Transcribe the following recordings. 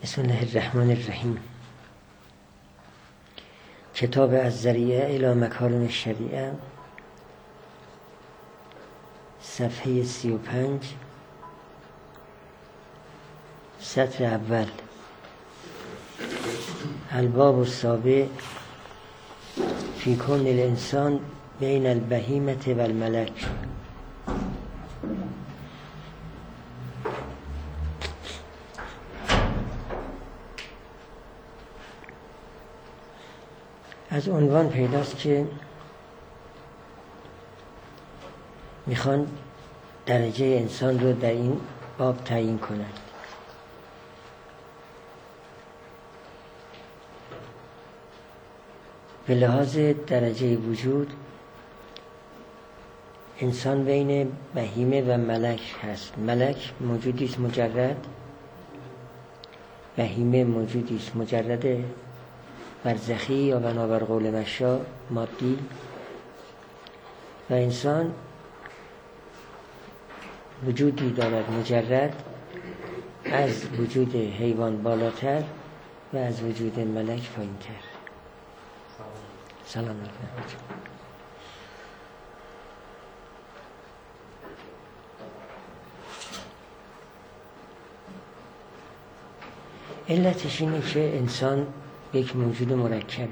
بسم الله الرحمن الرحیم. کتاب الذریعه الی مکارم الشریعه، صفحه 35، سطر اول. الباب السابع فی کون الانسان بین البهیمة و الملک. از عنوان پیداست که میخوان درجه انسان رو در این باب تعیین کنند. به لحاظ درجه وجود انسان بین بهیمه و ملک هست. ملک موجودی است مجرد، بهیمه موجودی است مجرد برزخی یا بنابر قول مشا مادی، و انسان وجودی دارد مجرد از وجود حیوان بالاتر و از وجود ملک پایین‌تر. سلام علیکم. علتش اینه که انسان یک موجود مرکبه.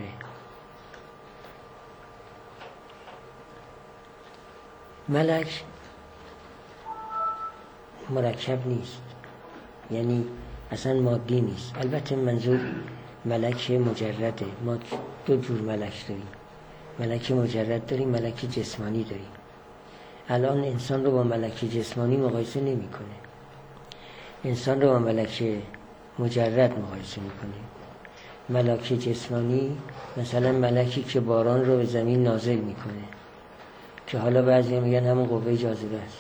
ملک مرکب نیست، یعنی اصلا مادی نیست. البته منظور ملک مجرده. ما دو جور ملک داریم، ملک مجرد داریم، ملک جسمانی داریم. الان انسان رو با ملک جسمانی مقایسه نمی کنه، انسان رو با ملک مجرد مقایسه می کنه. ملک جسمانی مثلا ملکی که باران رو به زمین نازل میکنه، که حالا بعضی میگن همون قوه جاذبه است.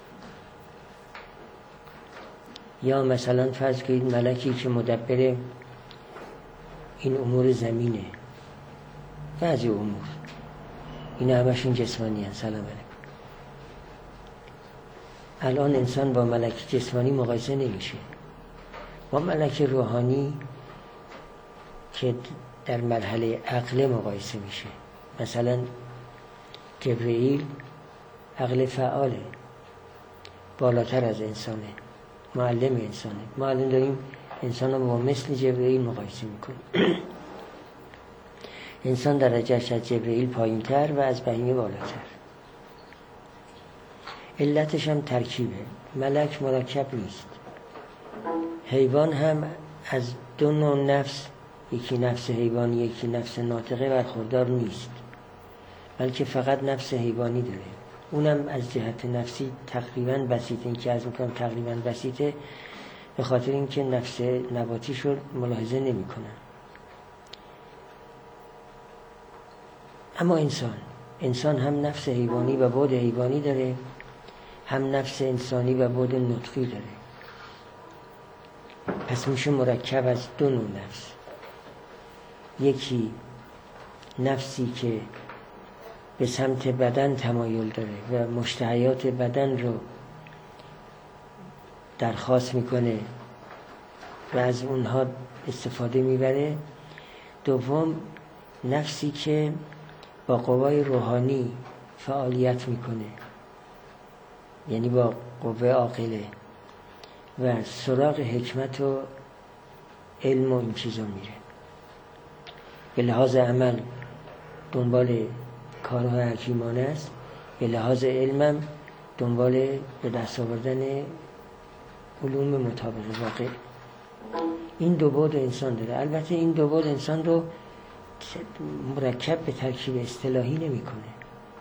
یا مثلا فرض کنید ملکی که مدبر این امور زمینه. بعضی امور این همشون جسمانی هست. سلام علیکم. الان انسان با ملک جسمانی مقایسه نمیشه، با ملک روحانی که در مرحله عقل مقایسه میشه. مثلا جبرئیل عقل فعاله، بالاتر از انسانه، معلم انسانه. ما الان داریم انسان رو با مثل جبرئیل مقایسه میکنیم. انسان درجهش از جبرئیل پایین‌تر و از بهیمه بالاتر. علتش هم ترکیبه. ملک مرکب نیست. حیوان هم از دو نوع نفس، یکی نفس حیوانی یکی نفس ناطقه، برخوردار نیست، بلکه فقط نفس حیوانی داره. اونم از جهت نفسی تقریباً بسیطه. این که از میکنم تقریباً بسیطه به خاطر اینکه نفس نباتیش رو ملاحظه نمی کنن. اما انسان هم نفس حیوانی و بعد حیوانی داره، هم نفس انسانی و بعد نطقی داره. پس میشه مرکب از دو نوع نفس. یکی نفسی که به سمت بدن تمایل داره و مشتهیات بدن رو درخواست میکنه و از اونها استفاده میبره. دوم نفسی که با قوای روحانی فعالیت میکنه، یعنی با قوه عاقله و سراغ حکمت و علم و این چیزا میره. به لحاظ عمل دنبال کارهای حکیمانه است، به لحاظ علمم دنبال به دست آوردن علوم مطابق واقع. این دو بعد انسان داره. البته این دو بعد انسان رو مرکب به ترکیب اصطلاحی نمی کنه.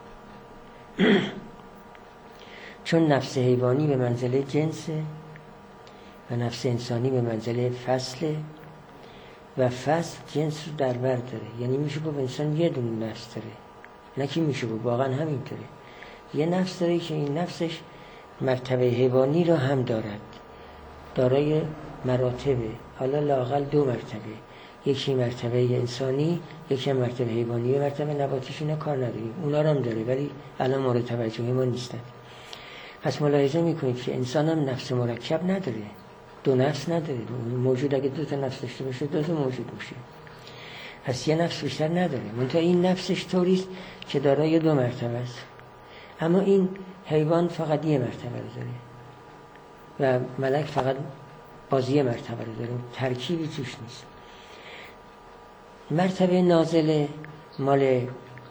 چون نفس حیوانی به منزله جنسه و نفس انسانی به منزله فصله و فصل جنس رو در بر داره. یعنی میشه گفت انسان یه دونه نفس داره، نه که میشه گفت، واقعا همینطوره. یه نفس داره که این نفسش مرتبه حیوانی رو هم دارد، دارای مراتبه، حالا لااقل دو مرتبه، یکی مرتبه انسانی یکی مرتبه حیوانی. مرتبه نباتیش اینا کار نداریم، اونا رو هم داره ولی الان مورد توجه ما نیستن. پس ملاحظه میکنید که انسان هم نفس مرکب نداره، دو نفس نداره. موجود اگه دو تا نفس داشته باشه دو تا موجود میشه. پس یه نفس بیشتر نداره. منتها این نفسش طوریست که دارای دو مرتبه است. اما این حیوان فقط یه مرتبه رو داره و ملک فقط بازی مرتبه رو داره، ترکیبی توش نیست. مرتبه نازله مال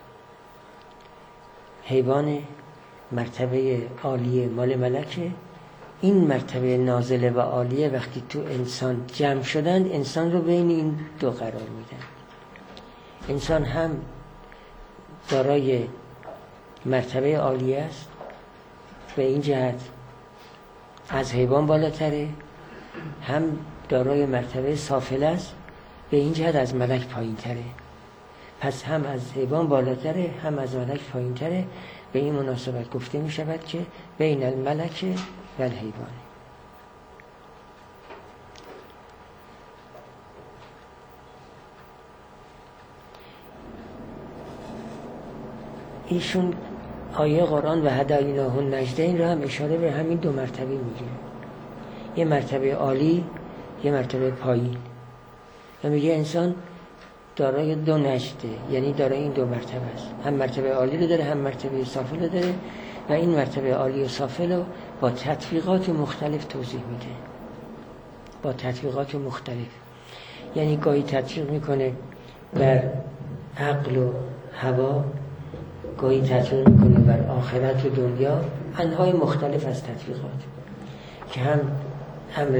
حیوان، مرتبه عالیه مال ملکه. این مرتبه نازله و عالیه وقتی تو انسان جمع شدند انسان رو بین این دو قرار میدن. انسان هم دارای مرتبه عالیه است، به این جهت از حیوان بالاتره، هم دارای مرتبه سافل است، به این جهت از ملک پایین تره. پس هم از حیوان بالاتره هم از ملک پایین تره. به این مناسبت گفته می شود که بین الملک و الحیوان. ایشون آیه قرآن و هدیناه النجدین را هم اشاره به همین دو مرتبه میگیره، یه مرتبه عالی یه مرتبه پایین، و میگه انسان دارای دو نجده، یعنی دارای این دو مرتبه است، هم مرتبه عالی رو داره هم مرتبه سافل رو داره، و این مرتبه عالی و سافل رو با تطبیقات مختلف توضیح میده. با تطبیقات مختلف، یعنی گاهی تطبیق میکنه بر عقل و هوا، گاهی تطبیق میکنه بر آخرت و دنیا، انواع مختلف از تطبیقات که هم امر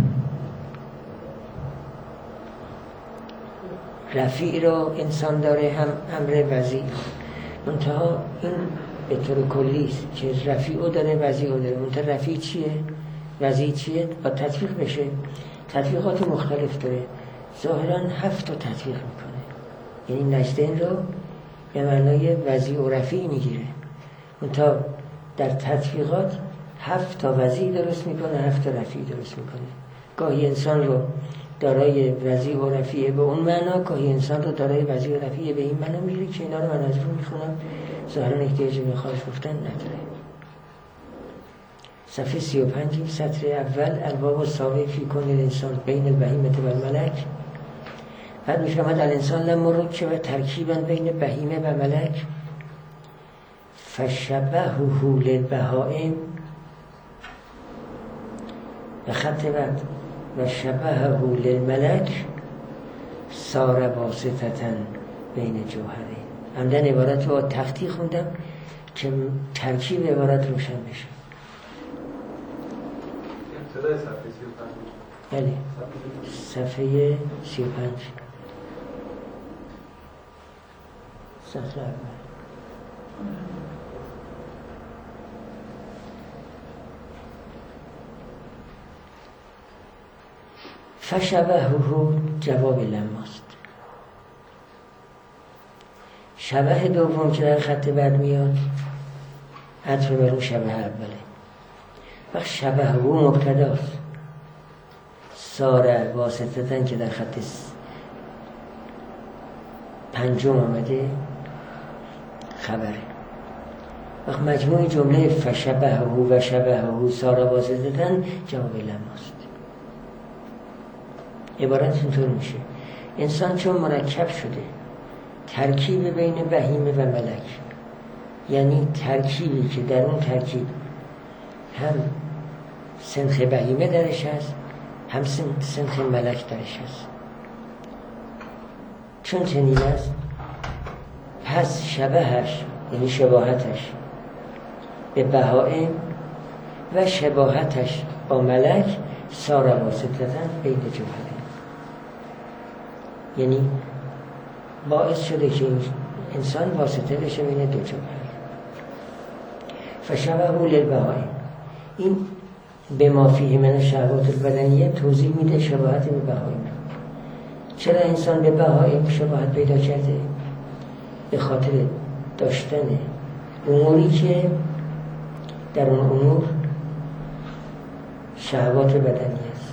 رفیع رو انسان داره هم امر وضیع. منتها این به طور کلی است که رفیع رو داره وضیع رو داره. منتها رفیع چیه؟ وضیع چیه؟ با تطبیق بشه تطبیقات مختلف داره. ظاهرا 7 تا تطبیق میکنه، یعنی نجدین رو به معنای وضیع و رفیع میگیره. منتها در تطبیقات 7 تا وضیع درست میکنه 7 تا رفیع درست میکنه. گاهی انسان رو دارای وضیع و رفیع به اون معنا، گاهی انسان رو دارای وضیع و رفیع به این معنا میگیره که اینا رو من از رو میخونم، ظاهرا احتیاج به خواهش گفتن نداره. صفحه 35 سطر اول الباب السابع فی کون الانسان بین البهیمة و الملک. بعد میفهمد الانسان لما رکب ترکیبا بین بهیمه و ملک فشبهه للبهائم و خط بعد و شبهه للملک صار واسطة بین جوهرین. عمدن عبارت رو تختی خوندم که ترکیب عبارت روشن بشه. ابتدای صفحه 35. بله صفحه 35 صفحه اول. فشبهه جواب لماست. شبه دوم که در خط بعد میاد عطف بر اون شبه اوله. و شبه او مبتداست، ساره واسطتن که در خط 5 آمده خبره. وقت مجموع جمله فشبه او و شبه او ساره واسطتن جواب لماست. عبارت اینطور میشه: انسان چون مرکب شده ترکیب بین بهیمه و ملک، یعنی ترکیبی که در اون ترکیب هم سنخ بهیمه درش هست هم سنخ ملک درش هست، چون چنین است پس شبهش یعنی شباهتش به بهائم و شباهتش با ملک ساره واسطتن بین جوهرین، یعنی باعث شده که انسان واسطه بشه بین دو جوهر. فشبهه للبهائم، این به ما فیه من الشهوات البدنیه توضیح میده شباهت به بهائم. چرا انسان به بهائم شباهت پیدا کرده؟ به خاطر داشتن اموری که در اون امور شهوات بدنی است،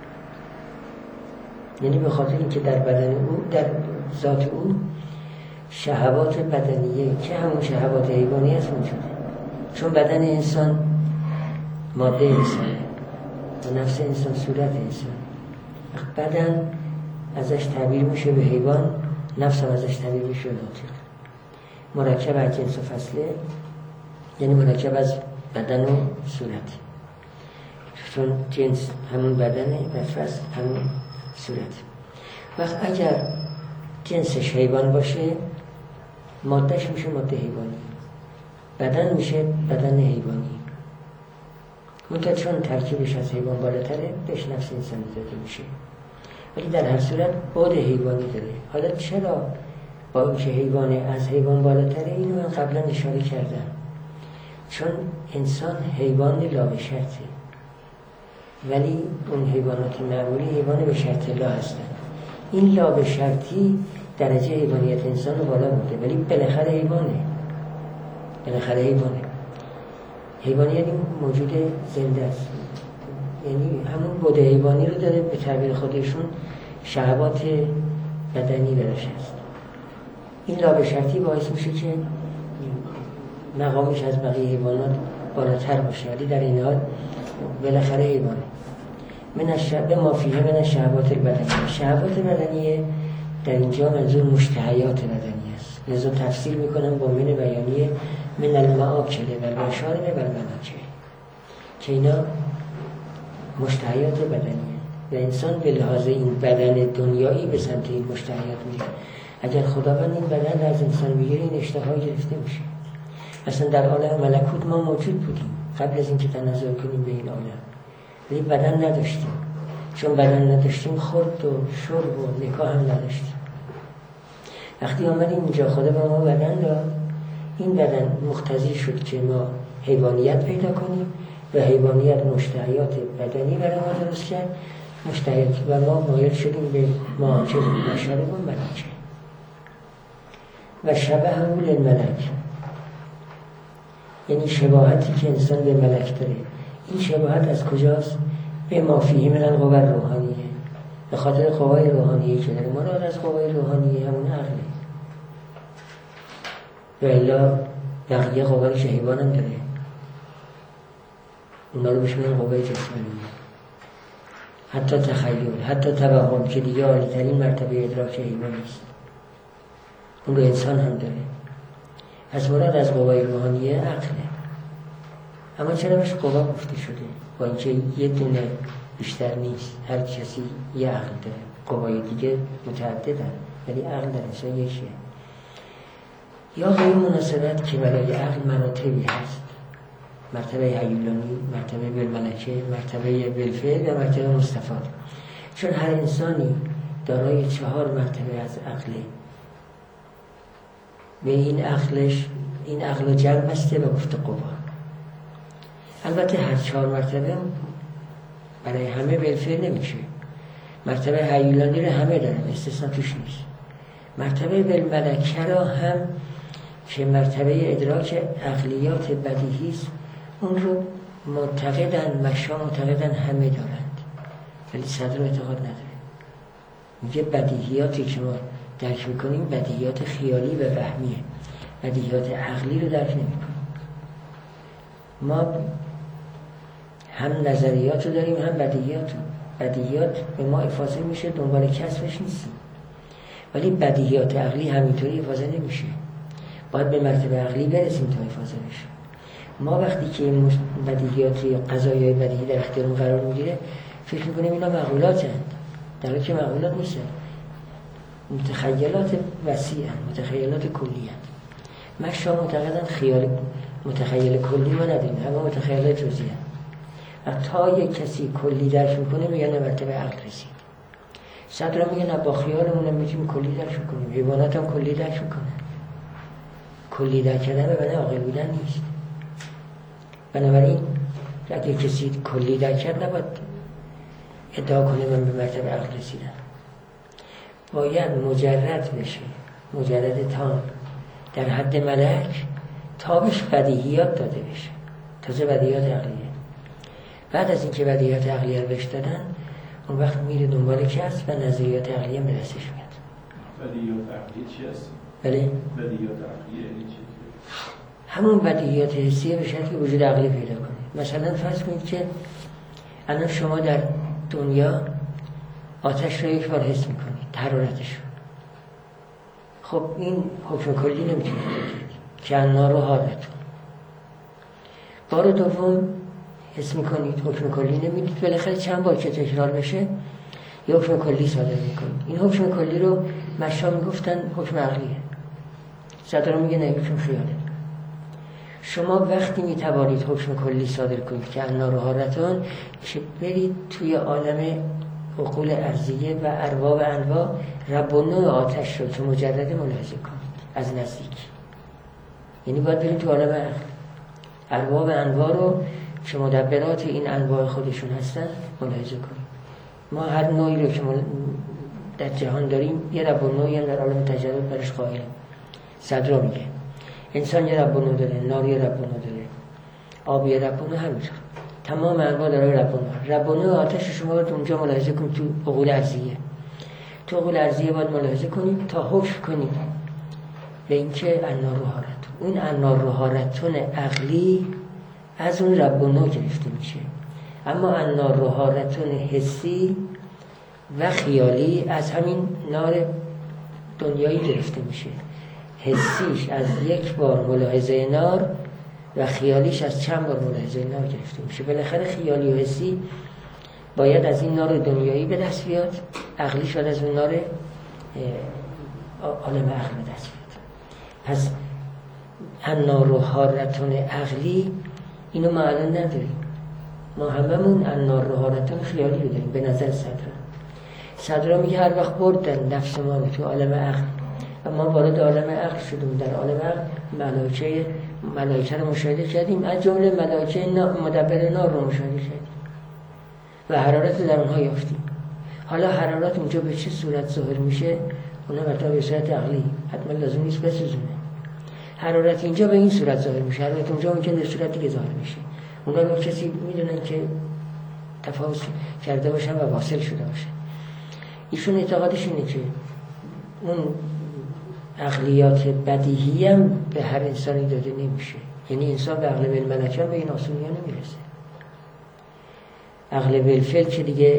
یعنی به خاطر اینکه در بدن او در ذات او شهوات بدنیه که همون شهوات حیوانی است موجوده. چون بدن انسان ماده انسانه، و نفس انسان صورت انسان. بدن ازش تعبیر میشه به حیوان، نفس هم ازش تعبیر میشه به ناطق. مرکب از جنس و فصله، یعنی مرکب از بدن و صورت، چون جنس همون بدنه و فصل همون صورت. وقت اگر جنسش حیوان باشه مادهش میشه ماده حیوانی، بدن میشه بدن حیوانی. منتها چون ترکیبش از حیوان بالاتره بهش نفس انسانی داده میشه، ولی در هر صورت بعد حیوانی داره. حالا چرا با اینکه حیوانه از حیوان بالاتره؟ اینو من قبلا اشاره کردم، چون انسان حیوان لا به شرطه، ولی اون حیوانات معمولی حیوان به شرط لا هستن. این لا به شرطی درجه حیوانیت انسان رو بالا برده، ولی بالاخره حیوانه. حیوانی یعنی موجود زنده است، یعنی همون بود حیوانی رو داره، به تعبیر خودشون شهوات بدنی درش هست. این لا به شرطی باعث میشه که مقامش از بقیه حیوانات بالاتر باشه، ولی در این حال بالاخره حیوانه. به ما فیه من شهوات البدنیه. شهوات بدنیه در اینجا منظور مشتهیات بدنی است، لذا تفسیر میکنم با من بیانیه من المآکل و المشارب و المناکل، که اینا مشتهیات بدنیه و انسان به لحاظ این بدن دنیایی به سمت این مشتهیات میره. اگر خداوند این بدن را از انسان میگیره این اشتها گرفته میشه. اصلا در عالم ملکوت ما موجود بودیم قبل از اینکه تنزل کنیم به این عالم، ولی بدن نداشتیم. چون بدن نداشتیم خورد و شرب و نکاح هم نداشتیم. وقتی آمدیم اینجا خدا به ما بدن داد، این بدن مقتضی شد که ما حیوانیت پیدا کنیم و حیوانیت مشتهیات بدنی برای ما درست کرد، مشتهیات، و ما مایل شدیم به مآکل و مشارب و مناکل. و شبه همون الملک، یعنی شباهتی که انسان به ملک داره. این شباهت از کجاست؟ به ما فیه من القوى الروحانیه، به خاطر قوای روحانیه که داره. مراد از قوای روحانیه همون عقله، و الا بقیه قوای که حیوان هم داره، اونا رو بهش میگن قوای جسمانیه. حتی تخیل، حتی توهم که دیگه عالی‌ترین مرتبه ادراک حیوانی است، اون رو انسان هم داره. از مراد از قوای روحانیه عقله. اما چرا بهش قوا گفته شده؟ با اینکه یه دونه بیشتر نیست، هر کسی یه عقل داره، قوای دیگه متعددن، ولی عقل در انسان یکیه. یا به این مناسبت که برای عقل مراتبی هست، مرتبه هیولانی، مرتبه بالملکه، مرتبه بالفعل و مرتبه مستفاد. چون هر انسانی دارای 4 مرتبه از عقله، به این عقلش، این عقل جمع بسته و گفته قوا. البته هر 4 مرتبه برای همه بالفعل نمیشه. مرتبه هیولانی رو همه دارن، استثنا توش نیست. مرتبه بالملکه را هم که مرتبه ادراک عقلیات بدیهی است، اون رو معتقدن، مشا معتقدن همه دارند، ولی صدر اعتقاد نداره. میگه بدیهیاتی که ما درک میکنیم بدیهیات خیالی و وهمیه، بدیهیات عقلی رو درک نمیکنیم. ما هم نظریات رو داریم هم بدیهیات رو. بدیهیات به ما افاضه میشه، دنبال کسبش نیستیم، ولی بدیهیات عقلی همینطوری افاضه نمیشه، باید به مرتبه عقلی برسیم تا افاضه بشه. ما وقتی که این بدیهیات یا قضایای بدیهی در اختیارمون قرار میگیره فکر میکنیم اینا معقولاتند، در حالی که معقولات نیستن، متخیلات وسیعن، متخیلات کلی‌اند. مشا معتقدن خیال متخیل کلی ما نداریم، همه متخیلات جزئی‌اند. و تا یک کسی کلی درک میکنه میگن مرتبه عقل رسید. صدر میگن با خیالمون میتونیم کلی درک کنیم، حیوانات هم کلی درک میکنن. کلی درک کردن به معنی عاقل بودن نیست. بنابراین اگه کسی کلی درک کرد نباید ادعا کنه من به مرتبه عقل رسیدم. باید مجرد بشه، مجرد تام در حد ملک، تا بهش بدیهیات داده بشه، تازه بدیهیات عقلیه. بعد از اینکه بدیهیات عقلیه رو بهش دادن، اون وقت میره دنبال کسب و نظریات عقلیه به دستش میاد. بدیهیات عقلیه چی هست؟ بله؟ بدیهیات عقلیه یعنی چی؟ همون بدیهیات حسیه به شکل وجود عقلی پیدا کنه. مثلا فرض کنید که الان شما در دنیا آتش رو یک بار حس میکنید، حرارتش رو. خب این حکم کلی نمیتونید بگید که النار رو حارتون. بار دوم حس میکنید، حکم کلی نمیدید، بالاخره چند بار که تکرار بشه یه حکم کلی صادر میکنید. این حکم کلی رو مشا میگفتن حکم عقلیه، صدرا میگه نه حکم خیاله. شما وقتی میتوانید حکم کلی صادر کنید که النار حارتون، که برید توی عالم عقول ارضیه و ارباب انواع رب و نوع آتش رو که مجرده ملاحظه کنید از نزدیک. یعنی باید برید تو عالم عقل، ارباب انواع رو که مدبرات این انواع خودشون هستن ملاحظه کنید. ما هر نوعی رو که در جهان داریم یه رب و نوعی در عالم تجرد برش قائلیم. صدرا میگه انسان یه رب و نوع داره، نار یه رب و نوع داره، آب یه رب و نوع، همینطور تمام انواع داره رب و نوع. رب و نوع آتش شما باید اونجا ملاحظه کنید تو عقول ارضیه. تو عقول ارضیه باید ملاحظه کنید تا حکم کنید به اینکه النار حارتون. اون النار حارتون عقلی از اون رب و نوع گرفته میشه، اما النار حارتون حسی و خیالی از همین نار دنیایی گرفته میشه. حسیش از یک بار ملاحظه نار و خیالیش از چند بار ملاحظه نار گرفته میشه. بالاخره خیالی و حسی باید از این نار دنیایی به دست بیاد، عقلی شد از اون نار عالم عقل به دست بیاد. پس النار حارتون عقلی اینو ما الان نداریم. ما هممون النار حارتون خیالی رو داریم به نظر صدرا میگه هر وقت بردن نفس ما رو تو عالم عقل و ما وارد عالم عقل شدیم، در عالم عقل ملائکه رو مشاهده کردیم، از جمله ملائکه مدبر نار رو مشاهده کردیم و حرارت در اونها یافتیم. حالا حرارت اونجا به چه صورت ظاهر میشه؟ اونها مثلا به صورت عقلی، حتما لازم نیست بسوزونه. حرارت اینجا به این صورت ظاهر میشه، حرارت اونجا ممکنه به صورت دیگه ظاهر میشه. اونا رو کسی میدونن که تفاوت کرده باشن و واصل شده باشن. ایشون اعتقادش اینه که اون عقلیات بدیهی هم به هر انسانی داده نمیشه. یعنی انسان به عقل بالملکه به این آسونی ها نمیرسه. عقل بالفعل که دیگه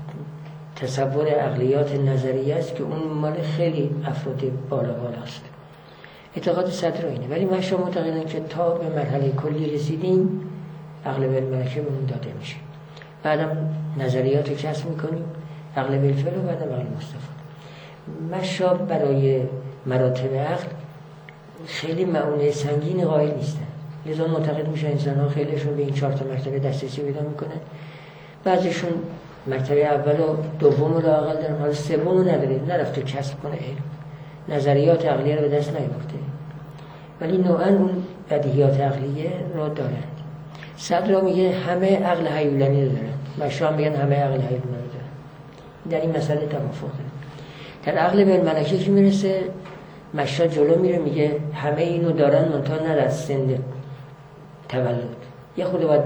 تصور عقلیات نظریه است که اون مال خیلی افراد بالا است. اعتقاد صدر اینه. ولی من شما معتقدم که تا به مرحله کلی رسیدیم عقل بالملکه به اون داده میشه. بعدم نظریات رو کسب میکنیم، عقل بالفعل و بعدم عقل مستفاد. مشا برای مراتب عقل خیلی معونه سنگین قائل نیستن، لذا معتقد میشه انسان ها خیلیشون به این 4 مرتبه دسترسی پیدا میکنن. بعضیشون مرتبه اول و دوم رو لااقل دارن، حالا سوم رو نداره، نرفته کسب کنه علم، نظریات عقلیه رو به دست نیاورده، ولی نوعا اون بدیهیات عقلیه رو دارند. صدرا میگه همه عقل هیولانی رو دارن، مشا میگن همه عقل هیولانی رو دارن. در این مسئله توافق دارن. در عقل بالملکه که میرسه مشا جلو میره میگه همه اینو دارن منتها نه در سن تولد، یه خورده باید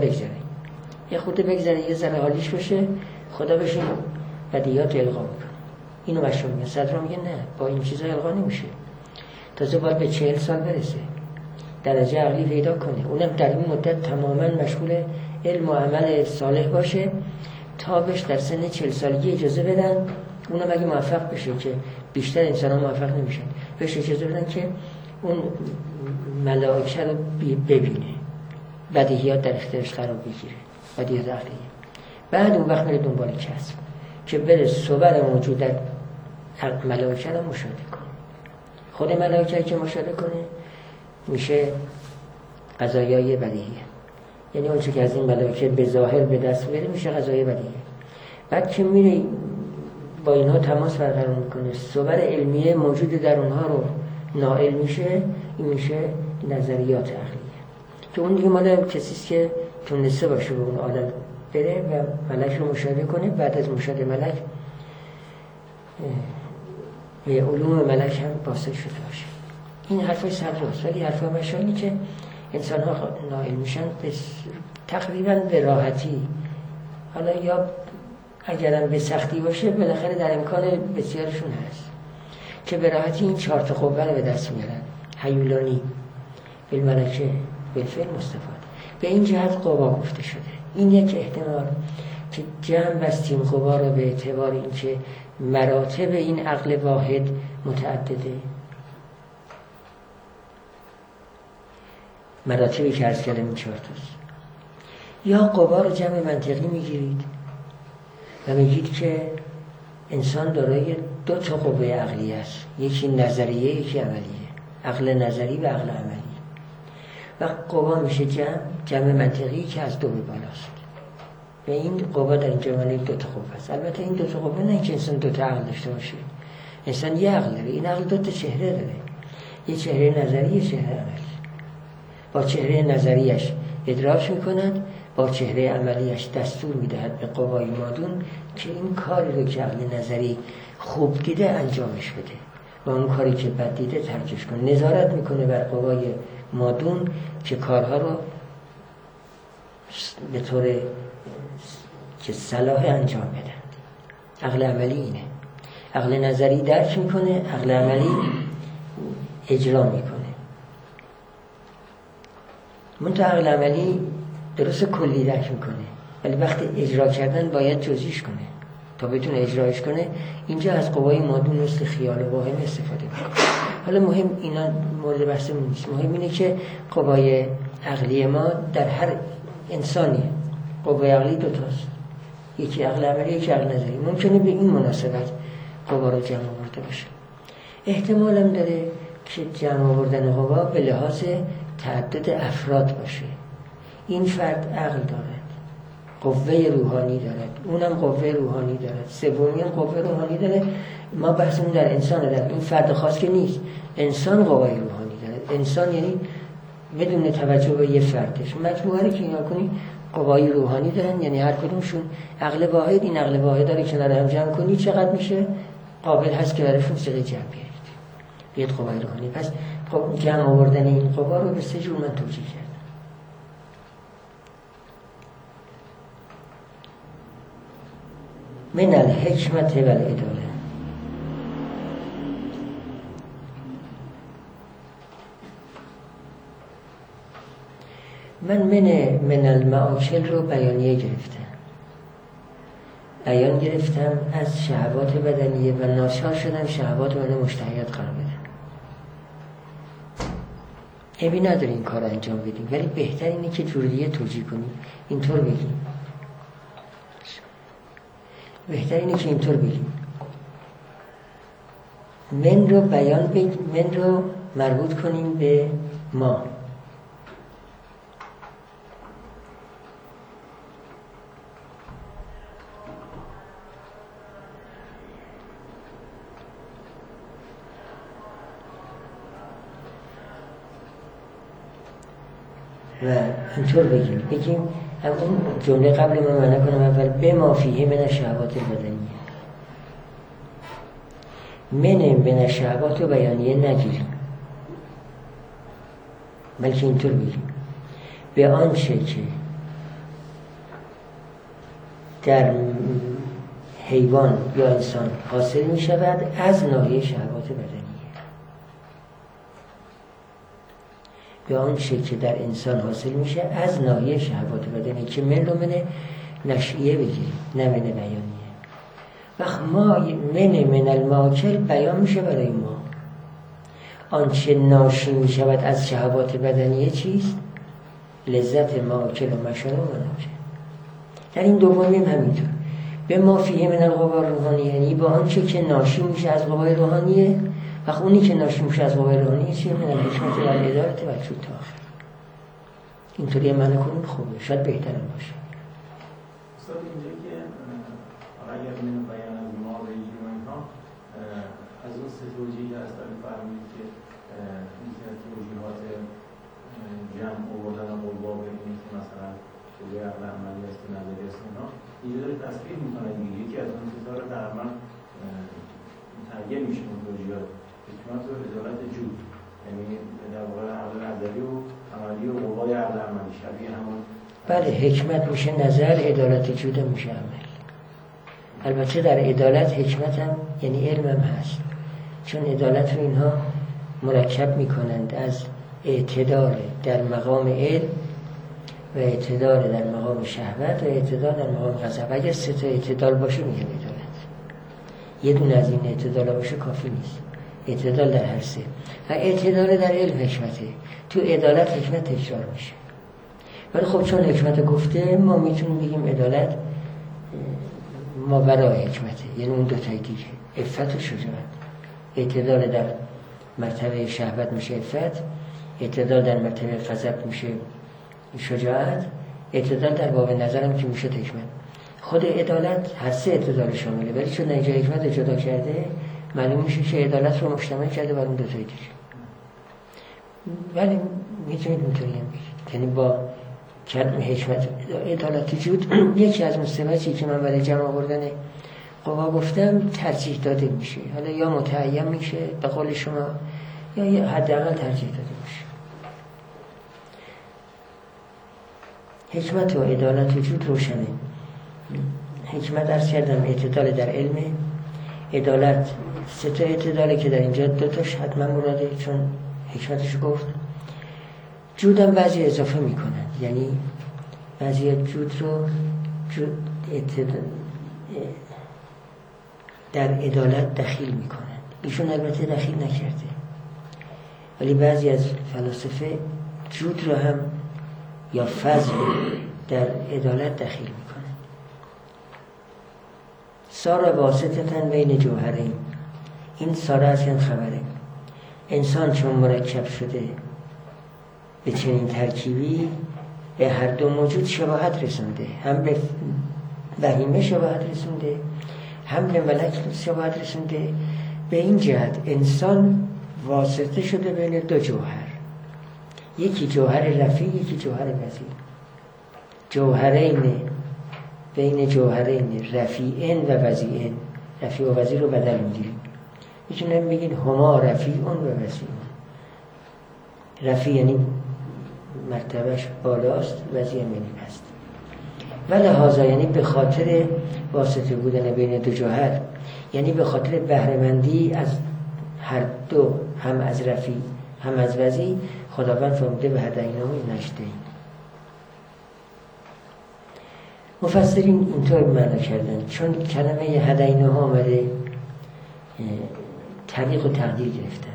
بگذره، یه ذره حالیش بشه، خدا بشه بدیهیات القا بکنه. اینو مشا میگه. صدرا میگه نه، با این چیزا القا نمیشه، تازه باید به 40 سال برسه، درجه عقلی پیدا کنه، اونم در این مدت تماما مشغول علم و عمل صالح باشه تا بهش در سن 40 سالگی اجازه بدن. اونم اگه موفق بشه، که بیشتر انسان ها موفق نمیشن، بهش اجازه بدن که اون ملائکه رو ببینه، بدیهیات در اختیارش قرار بگیره، بدیهیات عقلیه. بعد اون وقت میره دنبال کسب که بره صور موجود در ملائکه رو مشاهده کنه. خود ملائکه که مشاهده کنه میشه قضایای بدیهیه، یعنی اون چیزی که از این ملائکه به ظاهر به دست میاره میشه قضایای بدیهیه. بعد که میره با اینها تماس برقرار میکنه، صور علمیه موجود در اونها رو نائل میشه، این میشه نظریات عقلیه که اون دیگه مال کسیست که تونسته باشه به اون عالم بره و ملک رو مشاهده کنه. بعد از مشاهده ملک به علوم ملک هم واصل شده باشه. این حرفای صدراست. ولی حرفای مشاهدی که انسان ها نائل میشن تقریبا به راحتی، حالا یا اگرم به سختی باشه بالاخره در امکان بسیارشون هست که به راحتی این 4 قوه رو به دست میارن. هیولانی، بالملکه، بالفعل، مستفاد. به این جهت قوا گفته شده. این یک احتمال که جمع بستیم قوا رو به اعتبار اینکه مراتب این عقل واحد متعدده. مراتبی که عرض کردم این 4 تاست. یا قوا رو جمع منطقی میگیرید و میگید که انسان دارای 2 تا قوه عقلی است، یکی نظریه یکی عملیه، عقل نظری و عقل عملی. و قوا میشه جمع منطقی که از 2 به بالاست. و این قوا در اینجا معنی 2 تا قوه است. البته این 2 تا قوه نه که انسان 2 تا عقل داشته باشه. انسان یه عقل داره. این عقل 2 تا چهره داره، یه چهره نظری یه چهره عملی. با چهره نظریش ادراک میکند، با چهره عملیش دستور میدهد به قوای مادون که این کاری رو که عقل نظری خوب دیده انجامش بده و اون کاری که بد دیده ترکش کنه. نظارت میکنه بر قوای مادون که کارها رو به طور که صلاح انجام بدن. عقل عملی اینه. عقل نظری درک میکنه، عقل عملی اجرا میکنه. منتها عقل عملی درست کلی درک میکنه، ولی وقتی اجرا کردن باید جزئیش کنه تا بتونه اجراش کنه. اینجا از قوای مادون مثل خیال و واهم استفاده میکنه. حالا مهم اینا مورد بحثمون نیست. مهم اینه که قوای عقلی ما در هر انسانی قوای عقلی 2 تاست، یکی عقل عملی یکی عقل نظری. ممکنه به این مناسبت قوا رو جمع آورده باشه. احتمال هم داره که جمع آوردن قوا به لحاظ تعدد افراد باشه. این فرد عقل دارد، قوه روحانی دارد، اونم قوه روحانی دارد، سومی هم قوه روحانی داره. ما بحثمون در انسان، در این فرد خاص که نیست. انسان قوه روحانی دارد. انسان یعنی بدون توجه به یه فردش مجموعه که اینا کنی قوای روحانی دارن، یعنی هر کدومشون عقل واحد. این عقل واحد داره کنار هم جمع کنی چقدر میشه؟ قابل هست که براشون صیغه جمع بیارید قوای روحانی. پس جمع آوردن این قوا رو به 3 جور من توجیه کردم. من الحکمت و العداله. من المعاکل رو بیانیه گرفتم از شهوات بدنیه و ناچار شدم شهوات من مشتهیات قرار بدم. عیبی نداره این کار انجام بدیم، ولی بهتر اینه که جور دیگه توجیه کنیم. اینطور بگیم، بهتر اینه که اینطور بگیم. من رو مربوط کنیم به ما. و اینطور بگیم اون جمله قبل ما معنی کنم اول به ما فیه من شهوات بدنیه. من شهوات و بیانیه نگیریم، بلکه اینطور بگیم به آنچه که در حیوان یا انسان حاصل می شود از ناحیه شهوات بدنیه. به آنچه که در انسان حاصل میشه از ناحیه شهوات بدنی، که من رو من نشئیه بگیریم نه من بیانیه. وقت ما من الماکل بیان میشه برای ما. آنچه ناشی میشود از شهوات بدنیه چیست؟ لذت ماکل و مشارب و مناکل. در این دومی همینطور. به ما فیه من القوا روحانیه، یعنی با آنچه که ناشی میشه از قوای روحانیه. و اونی که ناشی میشه از قوای روحانیه چیه؟ من الحکمت و العدالت و الفوت آخر. اینطوری معنی کنون خوبه، شاید بهترم باشه. استاد اینجا که اگر من بیان از ما بگیریم و اینها از اون 3 توجیهی که اصلا فرمودید که این توجیهات جمع آوردن قوا به این که مثلا قوه عقل عملی است که نظری است اینا اینجا داره تصویر میکنه. یکی از اون چیزها رو در من ترجمه میشه اون توجیهات حکمت و عدالت جود، یعنی در واقع عقل نظری و عملی و قوای عقل عملی شبیه همون. بله، حکمت میشه نظر، عدالت جود میشه عمل. البته در عدالت حکمت هم یعنی علم هم هست، چون عدالت رو اینها مرکب میکنند از اعتدال در مقام علم و اعتدال در مقام شهوت و اعتدال در مقام غضب. اگر 3 تا اعتدال باشه میگن عدالت. یه دونه از این اعتدال باشه کافی نیست. اعتدال در هر 3. و اعتدال در علم حکمته. تو عدالت حکمت تکرار میشه. ولی خب چون حکمت گفته ما میتونیم بگیم عدالت ماورای حکمته، یعنی اون 2 تای دیگه، عفت و شجاعت. اعتدال در مرتبه شهوت میشه عفت، اعتدال در مرتبه غضب میشه شجاعت، اعتدال در باب نظرم که میشه حکمت. خود عدالت هر 3 اعتدال شامله، ولی چون اینجا حکمت جدا کرده معلوم میشه که عدالت رو مشتمل کرده بر اون 2 تای دیگه. ولی میتونید اینطوری هم بگید، یعنی با کلمه حکمت عدالت وجود یکی از مستوجی که من برای جمع آوردن قوا گفتم ترجیح داده میشه. حالا یا متعین میشه به قول شما یا حداقل ترجیح داده میشه. حکمت و عدالت وجود روشنه. حکمت عرض کردم اعتدال در علم، عدالت 3 تا اعتداله که در اینجا 2 تاش حتما مراده چون حکمتش گفت. جودم بعضی اضافه میکنن، یعنی بعضی جود رو در عدالت دخیل میکنن. ایشون البته دخیل نکرده، ولی بعضی از فلاسفه جود رو هم یا فضل در عدالت دخیل میکنن. سارا واسطتن بین جوهرین. این سارا از این خبره. انسان چون مرکب شده به چنین ترکیبی به هر 2 موجود شباهت رسونده، هم به بهیمه شباهت رسونده هم به ملک شباهت رسونده. به این جهت انسان واسطه شده بین 2 جوهر، یکی جوهر رفیع یکی جوهر وضیع. جوهرین بین جوهرین رفیعین و وضیعین. رفیع و وضیع رو بدل میگیریم، میتونیم بگید هما رفیعون و وضیعون. رفیع یعنی مرتبهش بالاست، وضیع یعنی پست. و لحاظا یعنی به خاطر واسطه بودن بین 2 جوهر، یعنی به خاطر بهره‌مندی از هر 2، هم از رفیع هم از وضیع، خداوند فرموده به هدیناهم النجدین. مفسرین اینطور معنا کردن چون کلمه هدیناهم آمده طریق و تقدیر گرفتن،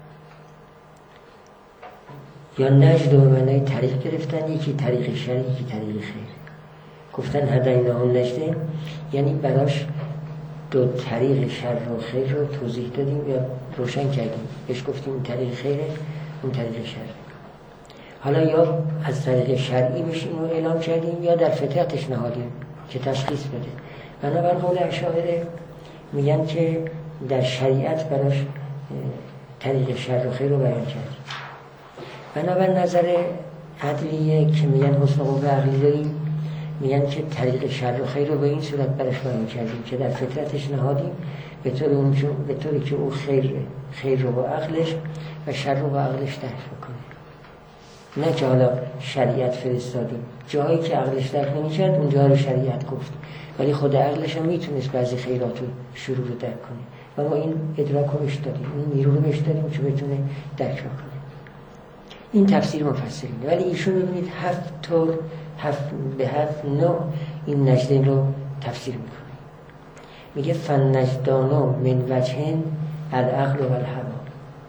یا نجد و معنای طریق گرفتن، یکی طریق شر یکی طریق خیر. گفتن هدیناهم النجدین یعنی براش 2 طریق شر و خیر رو توضیح دادیم یا روشن کردیم. بهش گفتیم این طریق خیره اون طریق شره. حالا یا از طریق شرعی بهش اینو اعلام کردیم یا در فطرتش نهادیم که تشخیص بده. بنابر قول اشاعره میگن که در شریعت براش طریق شر و خیر رو بیان کردیم. بنابر نظر عدلیه که میگن حسن قوه عقلی داریم، میگن که طریق شر و خیر رو به این صورت برش بیان کردیم که در فطرتش نهادیم به طوری که او خیر رو با عقلش و شر رو با عقلش درک بکنه. نه که حالا شریعت فرستادیم جایی که عقلش درک نمی‌کرد اونجا رو شریعت گفت، ولی خود عقلش هم میتونست بعضی خیرات رو شروع رو درک کنه و ما این ادراک رو بهش دادیم، این نیرو رو بهش دادیم که بتونه درک بکنه. این تفسیر مفسرینه. ولی ایشون ببینید 7 طور به 7 نوع این نجدین رو تفسیر میکنه. میگه فالنجدان من وجهن العقل و الهوا.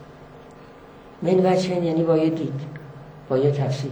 من وجهن یعنی باید دید، باید تفسیر،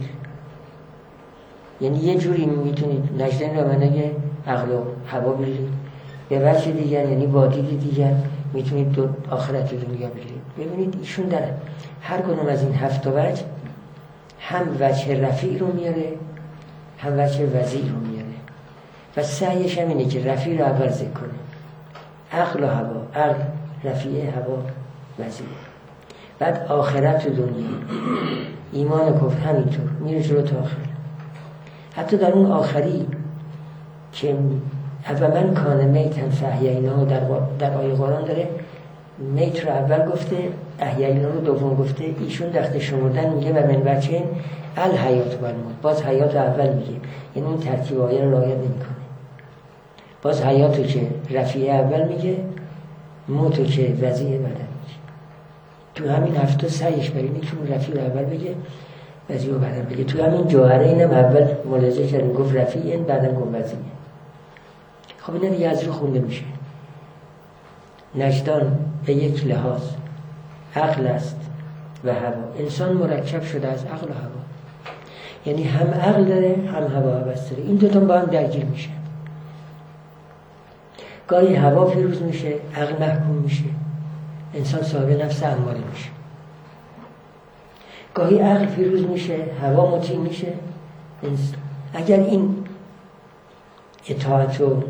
یعنی یه جوری میتونید نجدین رو معنی عقل و هوا بگیرید، به وجه دیگر یعنی با دید دیگر میتونید دو آخرت دنیا بگیرید. ببینید ایشون در هر کدوم از این 7 وجه هم وجه رفیع رو میاره هم وجه وضیع رو میاره و سعیش هم اینه که رفیع رو اول ذکر کنه، عقل و هوا، عقل رفیع، هوا وضیع، بعد آخرت و دنیا، ایمان و کفر، همینطور میره جلو تا آخر. حتی در اون آخری که اولا کان میتن فاحییناه در آیه قرآن داره، میت رو اول گفته، احییناه رو دوم گفته. ایشون دخت شمردن میگه و من بچه الحیات و الموت، باز حیات رو اول میگه، یعنی اون ترتیب آیه رو رعایت نمیکنه. باز حیات رو که رفیع اول میگه، موت رو که وضیع بعد میگه. تو همین 7 سعیش برای اینه که اون رفیع رو اول بگه وزی و بعدم بگه. توی همین جوهره اینم اول ملاحظه کردیم گفت رفیعن، بعدم گفت وزیه. خب اینا دیگه از رو خونده میشه. نجدان به یک لحاظ عقل است و هوا. انسان مرکب شده از عقل و هوا، یعنی هم عقل داره هم هوا هوس داره. این دوتا با هم درگیر میشه. گاهی هوا پیروز میشه، عقل محکوم میشه، انسان صاحب نفس اماره میشه. گاهی عقل پیروز میشه، هوا مطیع میشه. اگر این اطاعت و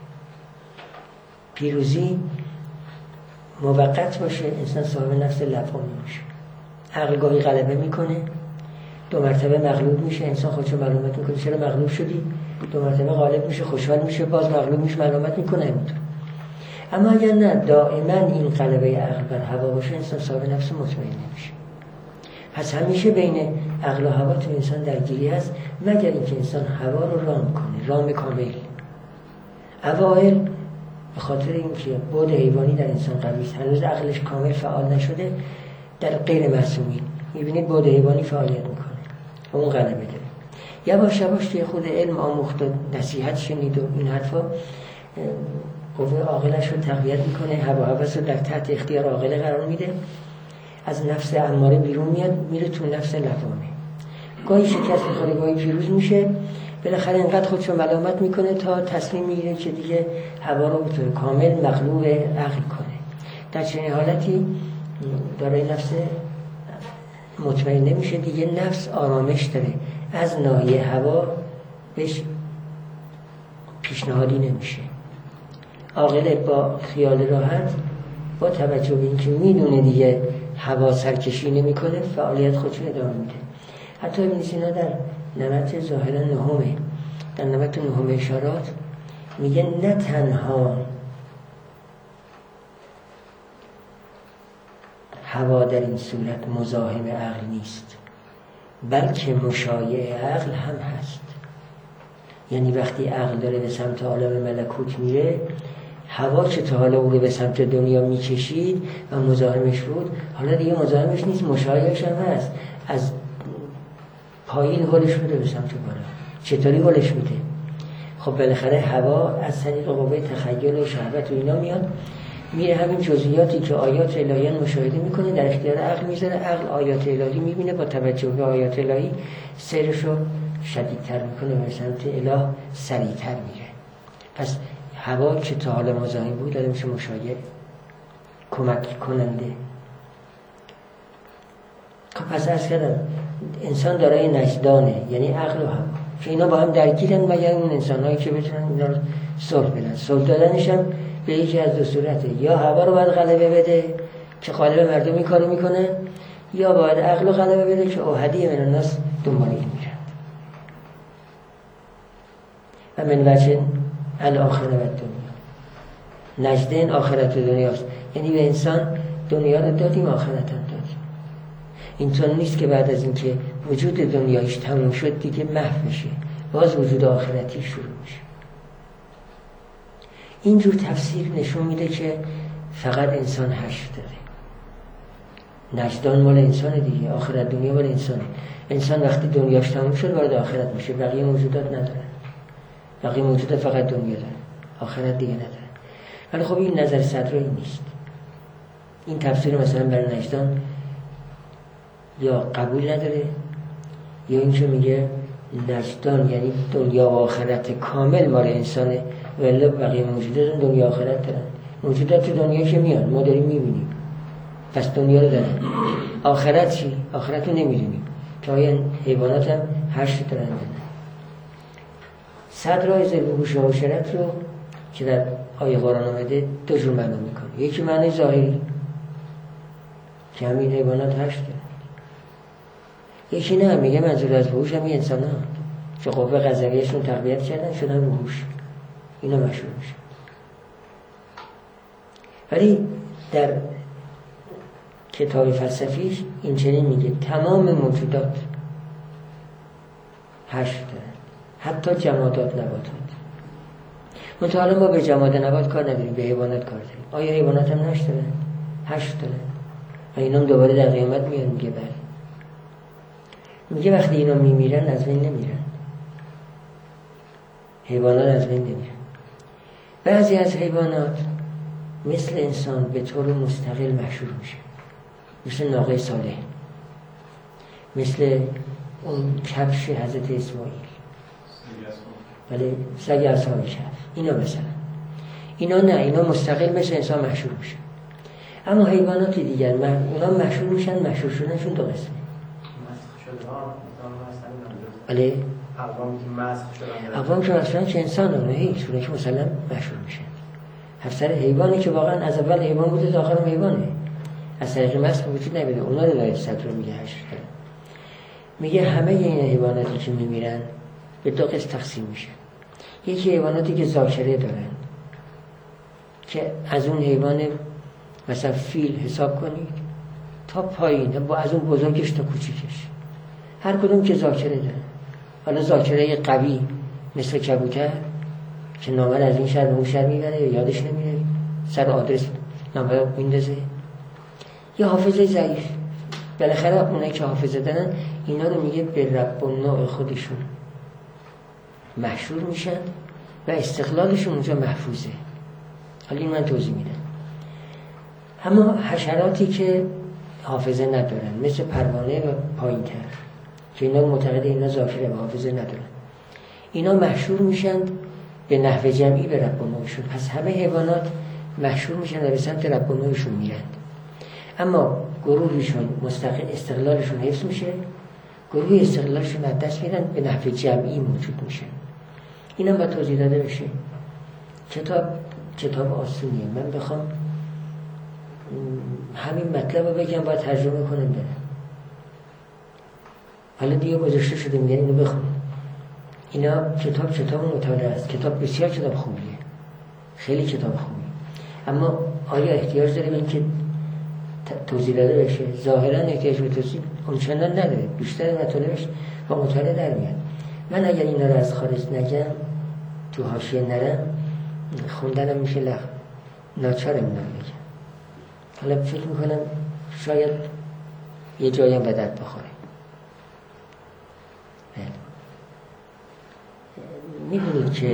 پیروزی موقت باشه، انسان صاحب نفس لفامی میشه. عقل گاهی غلبه میکنه، 2 مرتبه مغلوب میشه، انسان خودشو ملامت میکنه چرا مغلوب شدی، 2 مرتبه غالب میشه، خوشحال میشه، باز مغلوب میشه، ملامت میکنه. همینطور. اما اگر نه دائما این غلبه عقل بر هوا باشه، انسان صاحب نفس مطمئن نمیشه. پس همیشه بین عقل و هوا تو انسان درگیری هست، مگر اینکه انسان هوا رو رام کنه، رام کامل. اوائل به خاطر اینکه بعد حیوانی در انسان قوی است، هنوز عقلش کامل فعال نشده، در غیر معصومین میبینید بعد حیوانی فعالیت میکنه و اون غلبه داره. یواش یواش توی خود علم آموخت و نصیحت شنید و این حرفا قوه عاقلش رو تقویت میکنه، هوا هوس رو در تحت اختیار عاقله قرار میده، از نفس اماره بیرون میاد، میره تو نفس لوامه. گاهی شکست میخوره، گاهی پیروز میشه، بالاخره اینقدر خودشو ملامت میکنه تا تصمیم میگیره که دیگه هوا رو به طور کامل مغلوب عقل کنه. در چنین حالتی دارای نفس مطمئن نمیشه، دیگه نفس آرامش داره، از ناحیه هوا بهش پیشنهادی نمیشه. عاقل با خیال راحت، با توجه به اینکه میدونه دیگه هوا سرکشی نمیکنه، فعالیت خودشو ادامه میده. حتی ابن سینا در نمط ظاهرا نهمه، در نمط نهم اشارات میگه نه تنها هوا در این صورت مزاحم عقل نیست، بلکه مشایع عقل هم هست. یعنی وقتی عقل داره به سمت عالم ملکوت میره، هوا که تا حالا او رو به سمت دنیا میکشید و مزاحمش بود، حالا دیگه مزاحمش نیست، مشایعش هم هست. از پایین هلش میده به سمت بالا. چطوری هلش میده؟ خب بالاخره هوا از طریق قوه تخیل و شهوت و اینا میاد، میره همین جزئیاتی که آیات الهی مشاهده میکنه در اختیار عقل میذاره. عقل آیات الهی میبینه، با توجه به آیات الهی سیرش رو شدیدتر میکنه و به سمت اله سریعتر میره. پس هوا که تا حالا مزاحم بود داره میشه مشایع، کمک کننده. خب پس عرض کردم انسان دارای نجدانه، یعنی عقل و هوا که اینا با هم درگیرن، مگر اون انسان‌هایی که بتونن اینا رو صلح بدن. صلح دادنش هم به یکی از 2 صورته، یا هوا رو باید غلبه بده که غالب مردم این کارو میکنه، یا باید عقل رو غلبه بده که اوحدی من الناس دنبال این میرن. و من وجه الاخره و دنیا، نجدین آخرت و دنیاست. یعنی به انسان دنیا رو دادیم، آخرت هم دادیم. اینطور نیست که بعد از اینکه وجود دنیایش تموم شد دیگه محو بشه، باز وجود آخرتی شروع میشه. اینجور تفسیر نشون میده که فقط انسان حشر داره. نجدان مال انسان دیگه، آخرت دنیا مال انسانه. انسان وقتی دنیاش تموم شد وارد آخرت میشه، بقیه موجودات ندارن. بقیه موجودات فقط دنیا دارن، آخرت دیگه ندارن. ولی خب این نظر صدرایی نیست. این تفسیر مثلا برای نجدان یا قبول نداره، یا اینکه میگه نجدان یعنی دنیا و آخرت کامل مال انسانه، ولی بقیه موجودات دنیا آخرت دارن. موجودات تو دنیا که میان ما داریم میبینیم، پس دنیا رو دارن. آخرت چی؟ آخرت رو نمیدونیم که آیا حیوانات هم حشر دارن. صدرای ذوالهوش و عشرت رو که در آیه قرآن آمده 2 جور معنا میکنه. یکی معنی ظاهری که همین حیوانات حشر دارن، یکی نه، میگه منظور از وحوش همین انسان ها که قوه غضبیه‌شون تقویت کردن شدن وحوش، اینا مشهور میشه. ولی در کتاب فلسفیش این چنین میگه تمام موجودات حشر دارن، حتی جمادات، نباتات. منتها حالا ما به جماد نبات کار نداریم، به حیوانات کار داریم. آیا حیوانات هم حشر دارن؟ حشر دارن و اینا هم دوباره در قیامت میان میگه بله. میگه وقتی اینا میمیرن از بین نمیرن، حیوانات از بین نمیرن. بعضی از حیوانات مثل انسان به طور مستقل مشهور میشه، مثل ناقه صالح، مثل اون کبش حضرت اسماعیل، ولی سگ اصحاب کهف، اینا مثلا، اینا نه، اینا مستقل مثل انسان مشهور میشه. اما حیوانات دیگر اونا مشهور میشن، مشهور شدنشون دو قسمه. بله، اقوامی که مسئله که انسان هم هیچ اونه که مثلا مشهور میشن. افسر حیوانی که واقعا از اول حیوان بوده تا آخرم حیوانه، از طریق مسخ وجود نمیده، اونا رو لایت صدر رو میگه هشت. میگه همه این حیواناتی که میمیرن به دو قسم تقسیم میشه. یکی حیواناتی که ذاکره دارن که از اون حیوان مثلا فیل حساب کنید تا پایین، با از اون بزرگش تا کوچیکش، هر کدوم که ذاکره داره. حالا ذاکره قوی مثل کبوتر که نامه از این شهر به اون شهر میبره یا یادش نمیره، سر آدرس نامه میندازه، یا حافظه ضعیف. بالاخره اونایی که حافظه دارن اینا رو میگه به رب و نوع خودشون مشهور میشن و استقلالشون اونجا محفوظه. حالا این من توضیح میدم. اما حشراتی که حافظه ندارن مثل پروانه و پایین‌تر که اینا معتقده اینا ذاکره و حافظه ندارن، اینا مشهور میشن به نحو جمعی به رب و نوعشون. پس همه حیوانات مشهور میشن و به سمت رب و نوعشون میرن. اما گروهشون مستقل استقلالشون حفظ میشه، گروه استقلالشون از دست میدن، به نحو جمعی موجود میشه. اینم باید توضیح داده بشه. کتاب آسونیه، من بخوام همین مطلب رو بگم باید ترجمه کنم برم. حالا دیگه گذاشته شده میگن اینو بخون. اینا کتاب مطالعه است، کتاب بسیار کتاب خوبیه، خیلی کتاب خوبیه. اما آیا احتیاج داره به اینکه توضیح داده بشه؟ ظاهرا احتیاج به توضیح اونچنان نداره، بیشتر مطالبش با مطالعه در میاد. من اگر اینا رو از خارج نگم، تو حاشیه نرم، خوندنم میشه ناچارم اینا بگم. حالا فکر میکنم شاید یه جایم به درد بخوره. میدونید که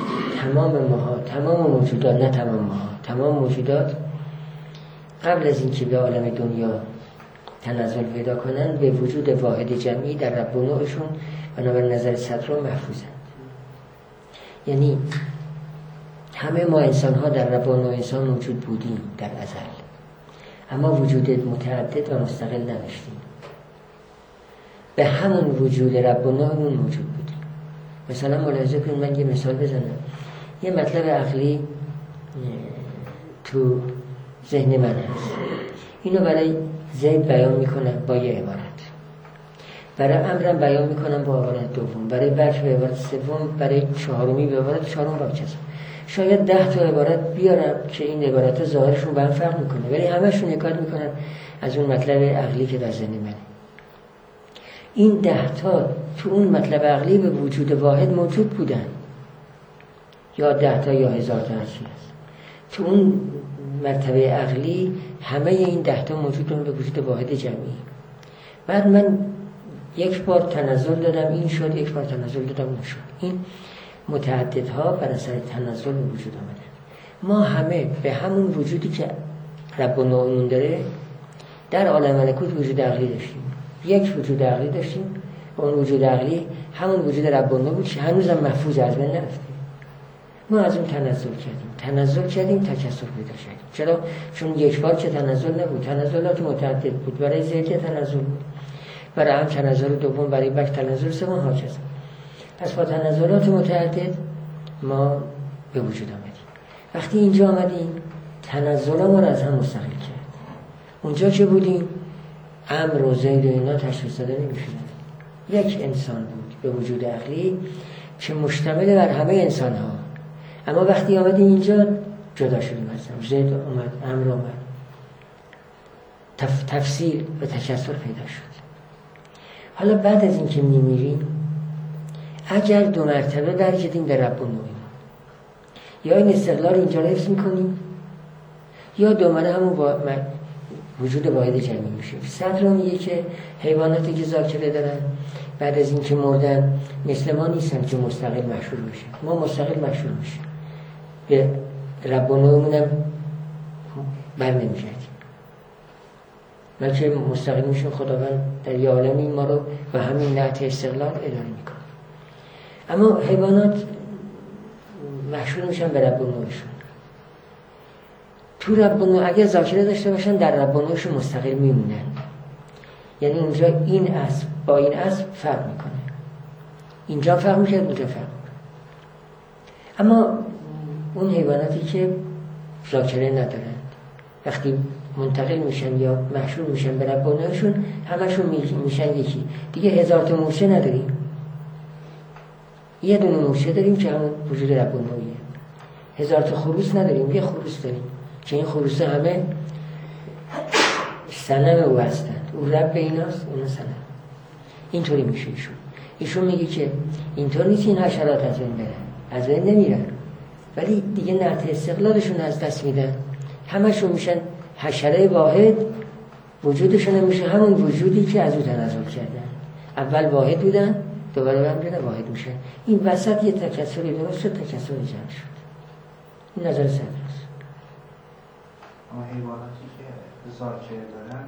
تمام موجودات، نه تمام ماها، تمام موجودات قبل از اینکه به عالم دنیا تنزل پیدا کنن به وجود واحد جمعی در رب و نوعشون بنابر نظر صدر محفوظن. یعنی همه ما انسان ها در رب و نوع انسان موجود بودیم در ازل، اما وجود متعدد و مستقل نداشتیم. به همون وجود رب و نوعمون موجود بودیم. مثلا ملاحظه کنید، من یه مثال بزنم. یه مطلب عقلی تو ذهن من هست، اینو برای زید بیان میکنم با یه عبارت، برای امرم بیان میکنم با عبارت دوم، برای بکر به عبارت سوم، برای چهارمی به عبارت چهارم با کسم. شاید 10 تا عبارت بیارم که این عبارت ظاهرشون به هم فرق میکنه، ولی همشون نکات میکنن از اون مطلب عقلی که در ذهن منه. این 10 تا تو اون مطلب عقلی به وجود واحد موجود بودن، یا 10 تا یا 1000 تا هست. تو اون مرتبه عقلی همه این 10 تا موجود بودن به وجود واحد جمعی. بعد من یک بار تنزل دادم این شد، یک بار تنزل دادم اون شد. این متعددها بر اثر تنزل به وجود آمدن. ما همه به همون وجودی که رب و نوعمون داره در عالم ملکوت وجود عقلی داشتیم. یک وجود عقلی داشتیم و اون وجود عقلی همون وجود رب و نوع بود که هنوزم محفوظ از بین نرفته. ما از اون تنزل کردیم تکثر پیدا شد. چرا؟ چون یک بار که تنزل نبود، تنزلات متعدد بود. برای زید تنزل بود، برای هم تنزل دوم، برای بک تنزل سوم، هاکذا. پس با تنزلات متعدد ما به وجود آمدیم. وقتی اینجا آمدیم تنزل ما را از هم مستقل کرد. اونجا که بودیم امر و زید و اینا تشخیص داده نمی‌شدن. یک انسان بود به وجود عقلی که مشتمل بر همه انسان ها. اما وقتی آمدیم اینجا جدا شدیم از هم. زید اومد، امر اومد، تفصیل و تکثر پیدا شد. حالا بعد از اینکه میمیریم اگر 2 مرتبه برگردیم به رب و نوعیم، یا این استقلال اینجا رو حفظ میکنیم، یا دوباره همون وجود واحد جمعی میشه. صدر میگه که حیواناتی که ذاکره دارن بعد از اینکه مردن مثل ما نیستن که مستقل مشهور بشن. ما مستقل مشهور میشیم، به ربانومون هم بر نمیگردیم، بلکه مستقل میشون. خداوند در یه عالمی ما رو و همین نعت استقلال اداره میکنه. اما حیوانات مشهور میشن به ربانوشون. تو ربانو اگر ذاکره داشته باشن در ربانوشون مستقل میمونن. یعنی اونجا این اسب با این اسب فرق میکنه، اینجا فرق میکنه، اونجا فرق میکنه. اما اون حیواناتی که ذاکره ندارن وقتی منتقل میشن یا مشهور میشن به ربانوشون همشون میشن یکی. دیگه 1000 تا مورچه نداریم، یه دونه مورچه داریم که همون وجود ربانویه. 1000 تا خروس نداریم، یه خروس داریم که این خروس همه صنم او هستند. او رب ایناست، اونا صنم. اینطوری میشه ایشون میگه که اینطور نیست این حشرات از بین برن، از بین نمیرن، ولی دیگه نعت استقلالشون از دست میدن. همشون میشن حشره واحد، وجودشون میشه همون وجودی که از او تنزل کردن. اول واحد بودن، دوباره برمیگردن واحد میشن. این وسط یه تکثری درست شد، تکثری جمع شد. این نظر صدر است. اما حیواناتی که ذاکره دارن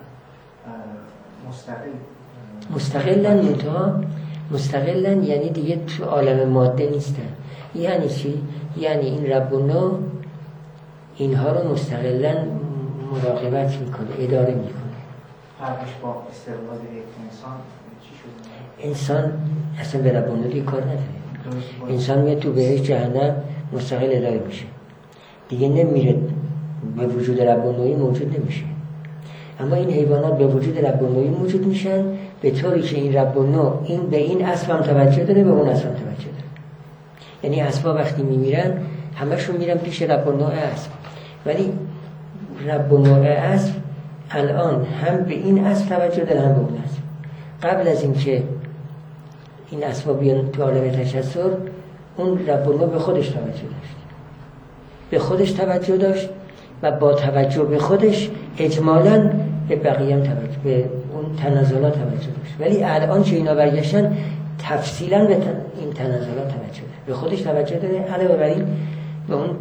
مستقلن منتها مستقلن یعنی دیگه تو عالم ماده نیستن. یعنی چی؟ یعنی این رب و نو اینها رو مستقلن مراقبت میکنه، اداره میکنه. فرقش با استقلال یک انسان چی شده؟ انسان اصلا به رب و نو دیگه کار نداره. انسان میاد تو بهشت جهنم مستقل اداره میشه، دیگه نمیره، به وجود رب و نویی موجود نمیشه. اما این حیوانات به وجود رب و نویی موجود میشن، به طوری که این رب و نو این به این اسب هم توجه داره، به اون اسب هم توجه داره. یعنی اسبا وقتی میمیرن همشون میرن پیش رب و نو اسب، ولی رب و نو اسب الان هم به این اسب توجه داره هم به اون اسب. قبل از اینکه این اسبا بیان تو عالم تکثر، اون رب و نو به خودش توجه داشت، به خودش توجه داشت و با توجه به خودش اجمالاً به بقیه هم توجه، به اون تنزلات توجه داشت. ولی الان که اینا برگشتن تفصیلاً به این تنزلات توجه داره، به خودش توجه داره، علاوه بر این به اون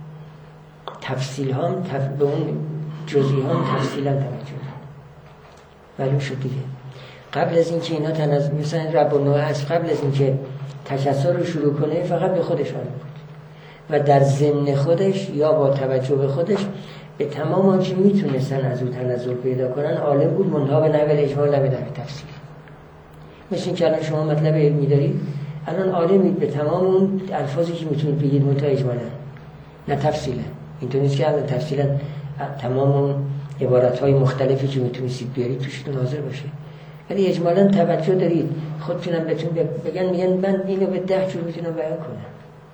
تفصیل ها به اون جزئی ها تفصیلاً توجه داره. معلوم شد دیگه. قبل از اینکه اینا مثلا رب و نوع از قبل از اینکه تکثر رو شروع کنه فقط به خودش عالم بود و در ضمن خودش یا با توجه به خودش به تمام آنچه میتونستن از او تنزل پیدا کنن عالم بود، منتها به نحو اجمال، نه به نحو تفصیل. مثل این که الان شما مطلب علمی دارید، الان عالمید به تمام اون الفاظی که میتونید بگید، منتها اجمالا، نه تفصیلا. اینطور نیست که الان تفصیلا تمام اون عبارت‌های مختلفی که میتونید بیارید توشون حاضر باشه، ولی اجمالا توجه دارید. خودتونم بهتون میگن من اینو به 10 جور میتونم بیان کنم.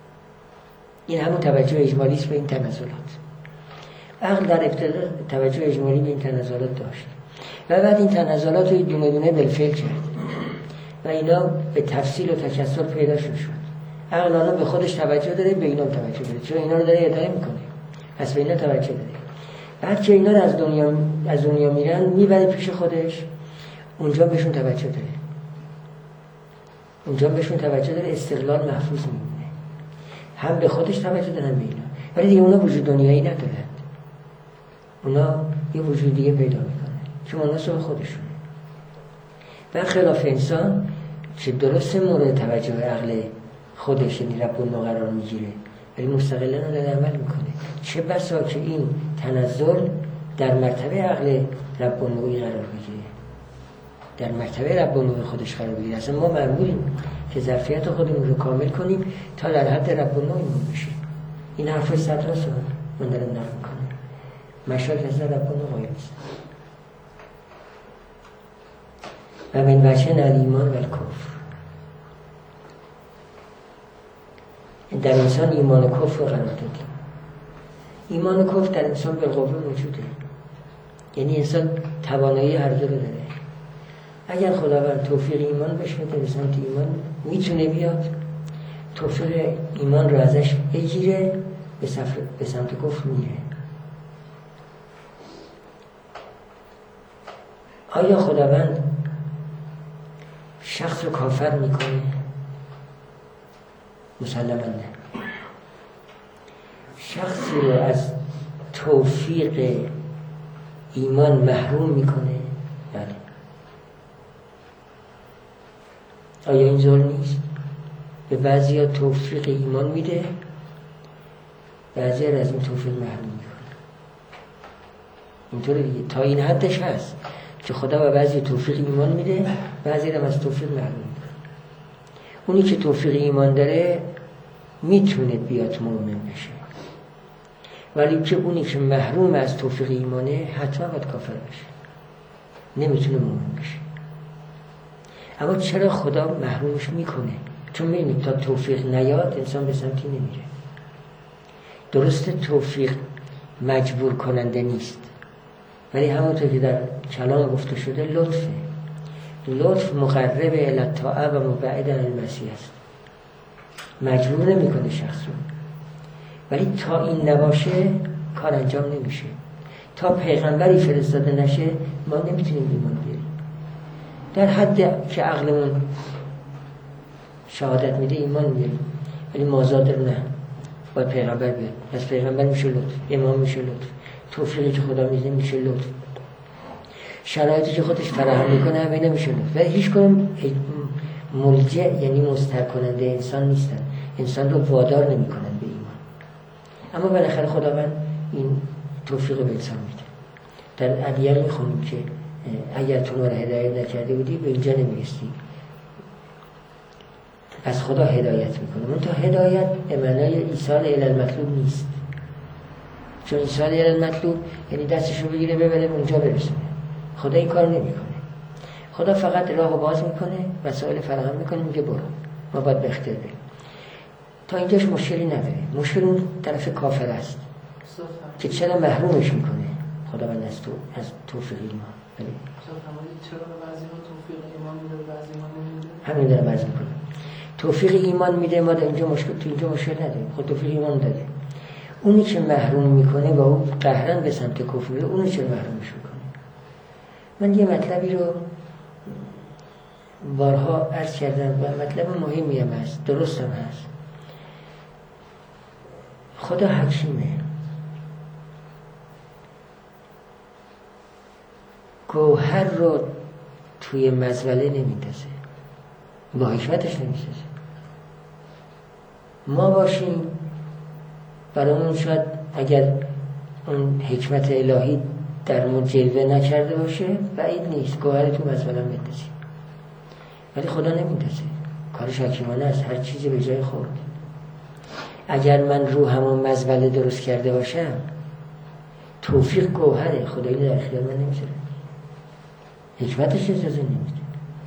این همون توجه اجمالی است به این تنزلات. عقل در ابتدا توجه اجمالی به این تنزلات داشت و بعد این تنزلات رو دونه دونه بالفعل کرد و اینا به تفصیل و تکثر پیدا شد. عقل الان به خودش توجه داره، به اینا توجه داره، چون اینا رو داره اداره میکنه، پس به اینا توجه داره. بعد که اینا رو از دنیا میرن میبره پیش خودش، اونجا بهشون توجه داره، اونجا بهشون توجه داره، استقلال محفوظ میمونه. هم به خودش توجه دارن به اینا، ولی دیگه اونا وجود دنیایی ندارن. اونا یه وجود دیگه پیدا میکنن که مناسب خودشونه. برخلاف انسان که درسته مورد توجه عقل خودش، یعنی رب النوع قرار میگیره، ولی مستقلا داره عمل میکنه. چه بسا که این تنزل در مرتبه عقل رب النوعی قرار بگیره، در مرتبه رب النوع خودش قرار بگیره. اصلا ما مأموریم که ظرفیت خودمون رو کامل کنیم تا در حد رب النوعمون بشیم. این حرفای صدر است من دارم نقل میکنم. مشاک از رب النوع قایل است. و من وجه الایمان و الکفر، در انسان ایمان و کفر قرار دادیم. ایمان و کفر در انسان به قوه موجوده، یعنی انسان توانایی هر دو رو داره. اگر خداوند توفیق ایمان بشه در سمت ایمان میتونه بیاد، توفیق ایمان رو ازش بگیره، به سمت کفر میره. آیا خداوند شخص رو کافر میکنه؟ مسلماً نه. شخصی رو از توفیق ایمان محروم میکنه؟ بله. آیا این ظلم نیست؟ به بعضی ها توفیق ایمان میده، بعضی ها از این توفیق محروم میکنه. اینطوری دیگه، تا این حدش هست که خدا به بعضی توفیق ایمان میده، بعضی هم از توفیق محروم میکنه. اونی که توفیق ایمان داره میتونه بیاد مؤمن بشه، ولی که اونی که محروم از توفیق ایمانه حتما باید کافر بشه، نمیتونه مؤمن بشه. اما چرا خدا محرومش میکنه؟ چون میبینید تا توفیق نیاد انسان به سمتی نمیره. درسته توفیق مجبور کننده نیست، ولی همونطور که در کلام گفته شده لطفه. لطف مقرب الی الطاعه و مبعد عن المعصیه است. مجبور نمیکنه شخص رو، ولی تا این نباشه کار انجام نمیشه. تا پیغمبری فرستاده نشه ما نمیتونیم ایمان بیاریم. در حد که عقلمون شهادت میده ایمان میاریم، ولی مازادر نه، باید پیغمبر بیاد. پس پیغمبر میشه لطف، امام میشه لطف، توفیقی که خدا میده میشه لطف، شرایطی که خودش فراهم میکنه همه نمیشه لطف. ولی هیچ کنم ملجع یعنی مضطر کننده انسان نیستن، انسان رو وادار نمیکنن به ایمان. اما بالاخره خداوند این توفیق به انسان میده. در ادعیه میخونیم که اگر تو ما را هدایت نکرده بودی به اینجا نمیرسی. از خدا هدایت میکنه. منتها هدایت به معنای ایصال الی المطلوب نیست، چون ایصال الی المطلوب یعنی دستشو بگیره ببره اونجا برسونه. خدا این کار نمیکنه. خدا فقط راهو باز میکنه، وسایل فراهم میکنه، میگه برو، ما باید به اختیار بریم. تا اینجاش مشکلی نداره. مشکل اون طرف کافر است که چرا محرومش میکنه خداوند از توفیق ایمان. چرا بعضی ها توفیق ایمان میده بعضی ها نمیده؟ همین داره بعضی میکنه. توفیق ایمان میده، ما در اینجا مشکل، تو اینجا مشکل نداریم. خود توفیق ایمان داده. اونی که محروم میکنه و اون قهرن به سمت کفر میره، اونی چرا محرومش میکنه؟ من یه مطلبی رو بارها عرض کردم و مطلب مهمی هم هست، درست هم هست. خدا حکیمه. گوهر رو توی مزبله نمیندازه، با حکمتش نمیسازه. ما باشیم برامون شاید اگر اون حکمت الهی درمون جلوه نکرده باشه بعید نیست گوهر تو مزبله بندازیم، ولی خدا نمیندازه. کارش حکیمانه است، هر چیزی به جای خود. اگر من رو همون مزبله درست کرده باشم توفیق گوهره، خدا اینو در اختیار من نمیذاره، حکمتش اجازه نمیده.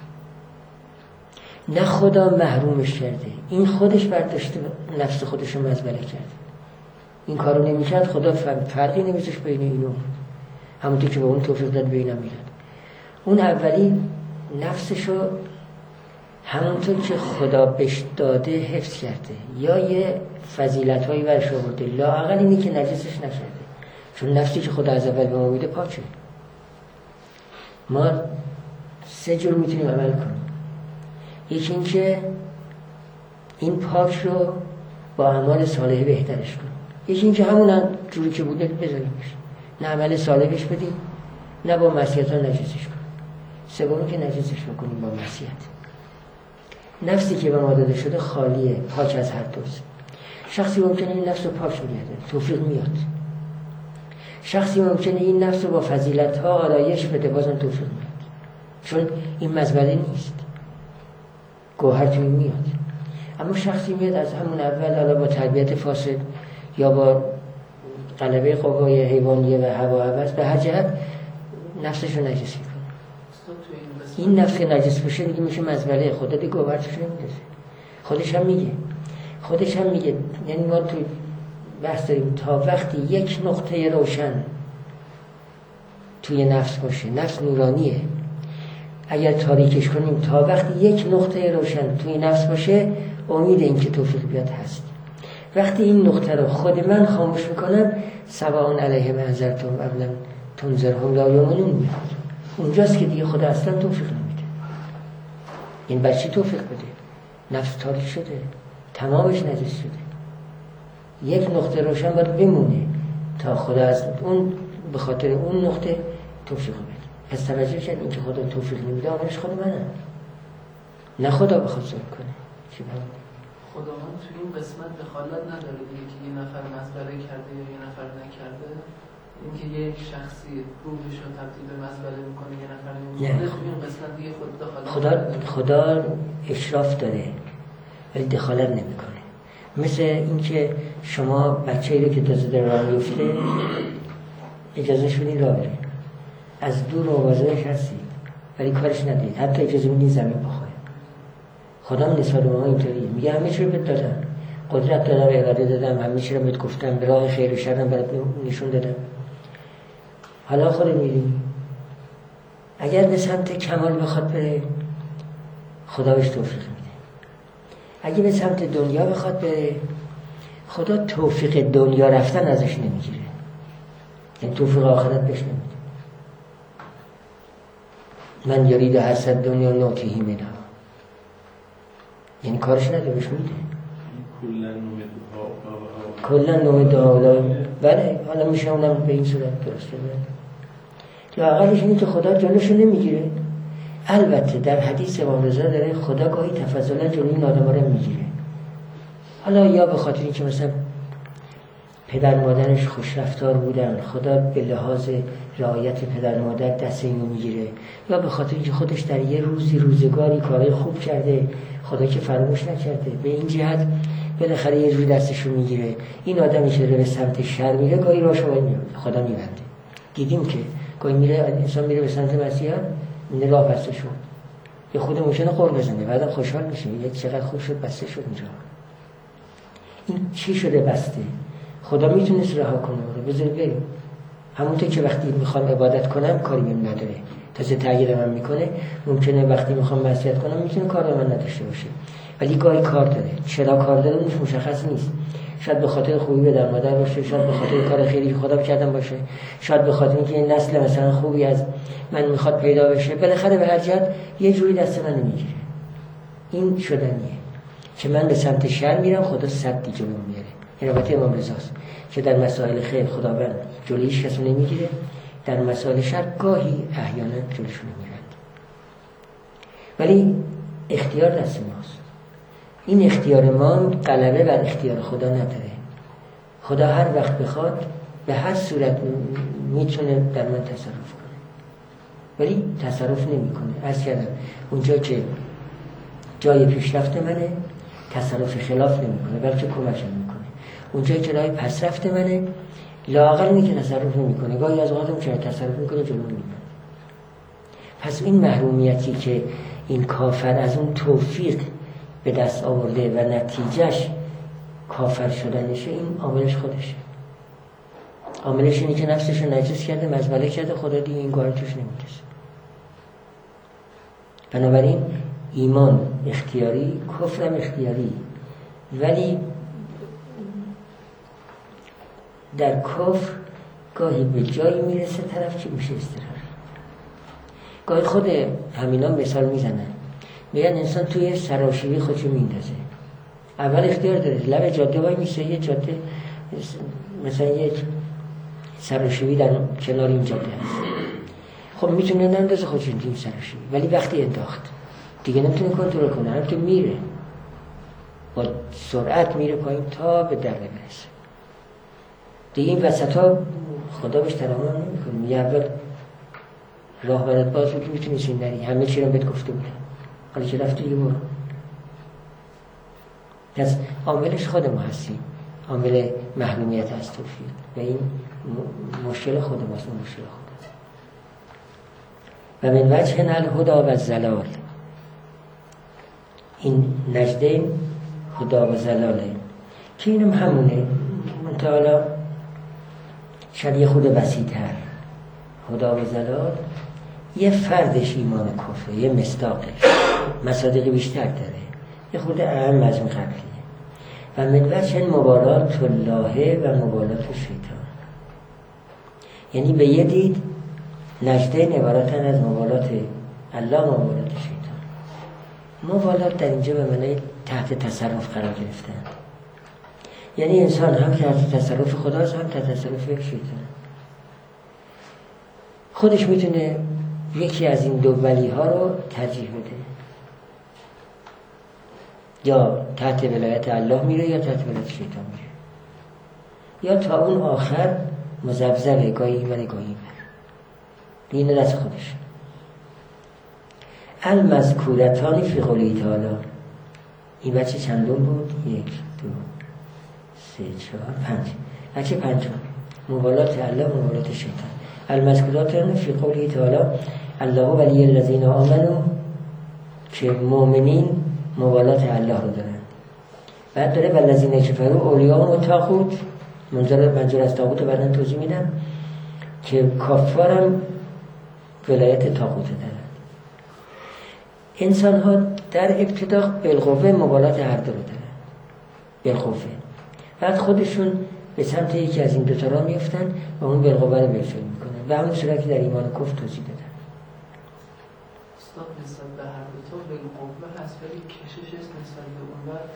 نه خدا محرومش کرده، این خودش برداشته نفس خودش رو مزبله کرده. این کارو نمیکرد خدا فرقی نمیذاشت بین اینو، همونطور که به اون توفیق داد به اینم میداد. اون اولی نفسشو همونطور که خدا بهش داده حفظ کرده، یا یه فضیلت‌هایی برش آورده، لااقل اینی که نجسش نکرده، چون نفسی که خدا از اول به ما بوده پاکه. ما 3 جور میتونیم عمل کنیم. یکی این که این پاک رو با اعمال صالحه بهترش کنیم. یکی این که همون جوری که بوده بذاریمش، نه عمل صالحش بدیم نه با معصیت ها نجسش کنیم. سومی که نجسش بکنیم با معصیت. نفسی که به ما داده شده خالیه، پاک از هر دوست. شخصی ممکنه این نفس رو پاک میگرده، توفیق میاد. شخصی ممکنه این نفس رو با فضیلت ها آرایش بده، بازم توفیق میاد، چون این مزبله نیست، گوهر توی میاد. اما شخصی میاد از همون اول، حالا با تربیت فاسد یا با غلبه قوای حیوانیه و هوا هوس، به هر جهت نفسش رو نجس میکنه. این نفس که نجس بشه دیگه میشه مزبله، خدا دیگه گوهر توش نمیدازه. خودش هم میگه یعنی ما توی بحث داریم تا وقتی یک نقطه روشن توی نفس باشه، نفس نورانیه، اگر تاریکش کنیم تا وقتی یک نقطه روشن توی نفس باشه امید این که توفیق بیاد هست. وقتی این نقطه رو خود من خاموش میکنم، سواء علیهم انذرتم ام لم تنذرهم لا یؤمنون میاد. اونجاست که دیگه خدا اصلا توفیق نمیده. این برای چی توفیق بده؟ نفس تاریک شده، تمامش نجس شده. یک نقطه روشن باید بمونه تا خدا از اون به خاطر اون نقطه توفیق بده. پس توجه کرد این که خدا توفیق نمیده، آمرش خود منه، نه خدا بخواد ظلم کنه. چی باید؟ خداوند توی این قسمت دخالت نداره دیگه که یه نفر مزبله کرده یا یه نفر نکرده. اینکه یک شخصی روحش رو تبدیل به مزبله میکنه یه نفر نمیکنه، توی این قسمت دیگه خود دخالت خدا اشراف داره ولی دخالت نمیکنه. مثل اینکه شما بچه‌ای رو که تازه در راه میفته اجازه شدین راه بره، از دور مواظبش هستید ولی کارش ندید، حتی اجازه میدین زمین بخوره. خدا نسبت به ما اینطوریه، میگه همه چی رو بهت دادم، قدرت دادم، اراده دادم، همه چی رو بهت گفتم، به راه خیر و شرم برات نشون دادم، حالا خودت می‌بینی. اگر به سمت کمال بخواد بره خدا بهش توفیق میده، اگه به سمت دنیا بخواد بره خدا توفیق دنیا رفتن ازش نمیگیره، یعنی توفیق آخرت بهش نمیده. من یرید حسد دنیا نوتیهی میدم، یعنی کارش نداره بهش میده. کلا نومید دعا. بله حالا میشه اونم به این صورت درسته. یا اقلش اینه که خدا جلوشو نمیگیره. البته در حدیث امام رضا داره خدا گاهی تفضلا جلوی این آدم رو میگیره، حالا یا به خاطر اینکه مثلا پدر مادرش خوش رفتار بودن، خدا به لحاظ رعایت پدر مادر دست اینو میگیره، یا به خاطر اینکه خودش در یه روزگاری کارهای خوب کرده، خدا که فراموش نکرده، به این جهت بالاخره یه جوری دستشو میگیره. این آدمی که به سمت شر میره گاهی راهشو خدا میبنده. دیدیم که گاهی میره انسان میره به سمت مسیح، این راه بسته شد، یه خود ممکنه قرب بزنه، بعدم خوشحال میشه، یه چقدر خوب شد بسته شد اینجا. این چی شده بسته؟ خدا میتونست رها کنه رو بذاره بریم. همونطور که وقتی میخوام عبادت کنم کاری بهم نداره، تازه تغییر من میکنه. ممکنه وقتی میخوام معصیت کنم میتونه کار به من نداشته باشه، ولی گاهی کار داره. چرا کار داره اونش مشخص نیست. شاید به خاطر خوبی به در مادر باشه، شاید به خاطر کار خیری که خدا کردم باشه، شاید به خاطر اینکه این نسل مثلا خوبی از من میخواد پیدا بشه. بالاخره به هر جهت یه جوری دست من میگیره. این شدنیه که من به سمت شر میرم، خدا سدی جلو میاره. این رابطه امام رضاست که در مسائل خیر خداوند جلویش کسو نمیگیره، در مسائل شر گاهی احیانا جلوشو میگیرند، ولی اختیار دست ماست. این اختیار ما غلبه بر اختیار خدا نداره. خدا هر وقت بخواد به هر صورت میتونه در من تصرف کنه، ولی تصرف نمیکنه. عرض کردم اونجا که جای پیشرفت منه تصرف خلاف نمیکنه بلکه کمکم میکنه. اونجایی که راه پسرفت منه لااقل اینه که تصرف نمیکنه، گاهی از اوقات چرا تصرف میکنه جلو میکنه. پس این محرومیتی که این کافر از اون توفیق به دست آورده و نتیجهش کافر شدنشه، این عاملش خودشه. عاملش اینه که نفسش رو نجس کرده، مزبله کرده، خدا دیگه این کار توش نمیرسه. بنابراین ایمان اختیاری، کفرم اختیاری، ولی در کفر گاهی به جایی میرسه طرف که میشه استقرار. گاهی خود همینا مثال میزنن، میگن انسان توی سراشیبی خودشو میندازه. اول اختیار داره، لب جاده وای میشه، یه جاده مثلا یه سراشیبی در کنار این جاده هست، خب میتونه نندازه خودشو این سراشیبی، ولی وقتی انداخت دیگه نمیتونه کنترل کنه، همینطور میره با سرعت میره پایین تا به دره برسه. دیگه این وسط ها خدا بهش ترحم نمیکنه، میگه اول راه برات باز بود که میتونی سین نری، همه چی رو بهت گفته بودم، حالا که رفتی دیگه برو. پس عاملش خود ما هستیم، عامل محرومیت از توفیق، و این مشکل خود ماست، مشکل خود است. و من وجه الهدا و زلال، این نجدین هدا و زلاله که اینم همونه، منطقه شاید یه خود بسیط‌تر. هدا و زلال یه فردش ایمان کفره، یه مصداقش مصادیق بیشتر داره، یه خود اهم از اون قبلیه. و من وجه مبالات الله و مبالات شیطان، یعنی به یه دید نجدین عبارتن از موالات الله و موالات شیطان. موالات در اینجا به معنی تحت تصرف قرار گرفتن، یعنی انسان هم تحت تصرف خداست هم تحت تصرف شیطان. خودش میتونه یکی از این دو ولی ها رو ترجیح بده، یا تحت ولایت الله میره یا تحت ولایت شیطان میره، یا تا اون آخر مذبذبه، گاهی این ولی گاهی بر. این دست خودش. المذکورتان فی قوله تعالی. این بچه چندم بود؟ 1 2 3 4 5. بچه پنجم. موالات الله و موالات شیطان. المذکورتان فی قوله تعالی الله ولی الذین آمنوا، که مؤمنین موالات الله رو دارن. بعد داره والذین کفروا اولیاءهم الطاغوت، منظور از طاغوت بعداً توضیح میدم، که کافرم ولایت طاغوت دارن. انسان ها در ابتدا بالقوه موالات هر دو رو دارن، بالقوه. بعد خودشون به سمت یکی از این دوتا را میفتن و اون بالقوه رو بالفعل میکنن و همون صورتی در ایمان و کفر توضیح دادن. استاد نسبت به هر دوتا بالقوه هست، ولی کشش نسبت به اون بر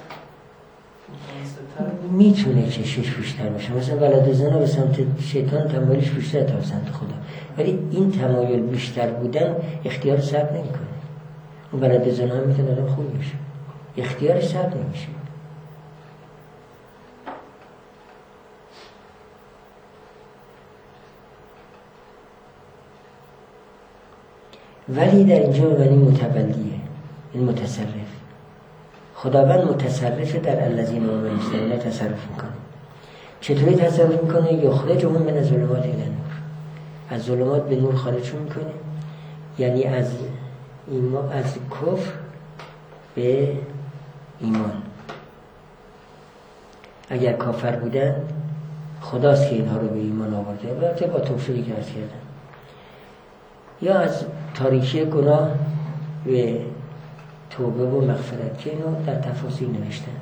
میتونه کشش بیشتر باشه. مثلا ولد زنا به سمت شیطان تمایلش بیشتر تا به سمت خدا، ولی این تمایل بیشتر بودن اختیار سلب نمیکنه. اون ولد زنا هم میتونه آدم خوب بشه، اختیار سلب نمیشه. ولی در اینجا معنی متولیه، این متصرف. خداوند متصرف در الذین آمنوا استثناء تصرف میکنه. چطوری تصرف میکنه؟ یخرجهم من الظلمات الی النور، از ظلمات به نور خارجشون میکنه، یعنی از کفر به ایمان. اگر کافر بودن خداست که اینها رو به ایمان آورده، البته با توفیقی که عرض کردن، یا از تاریکی گناه به توبه و مغفرت، که اینو در تفاصیل نوشتن.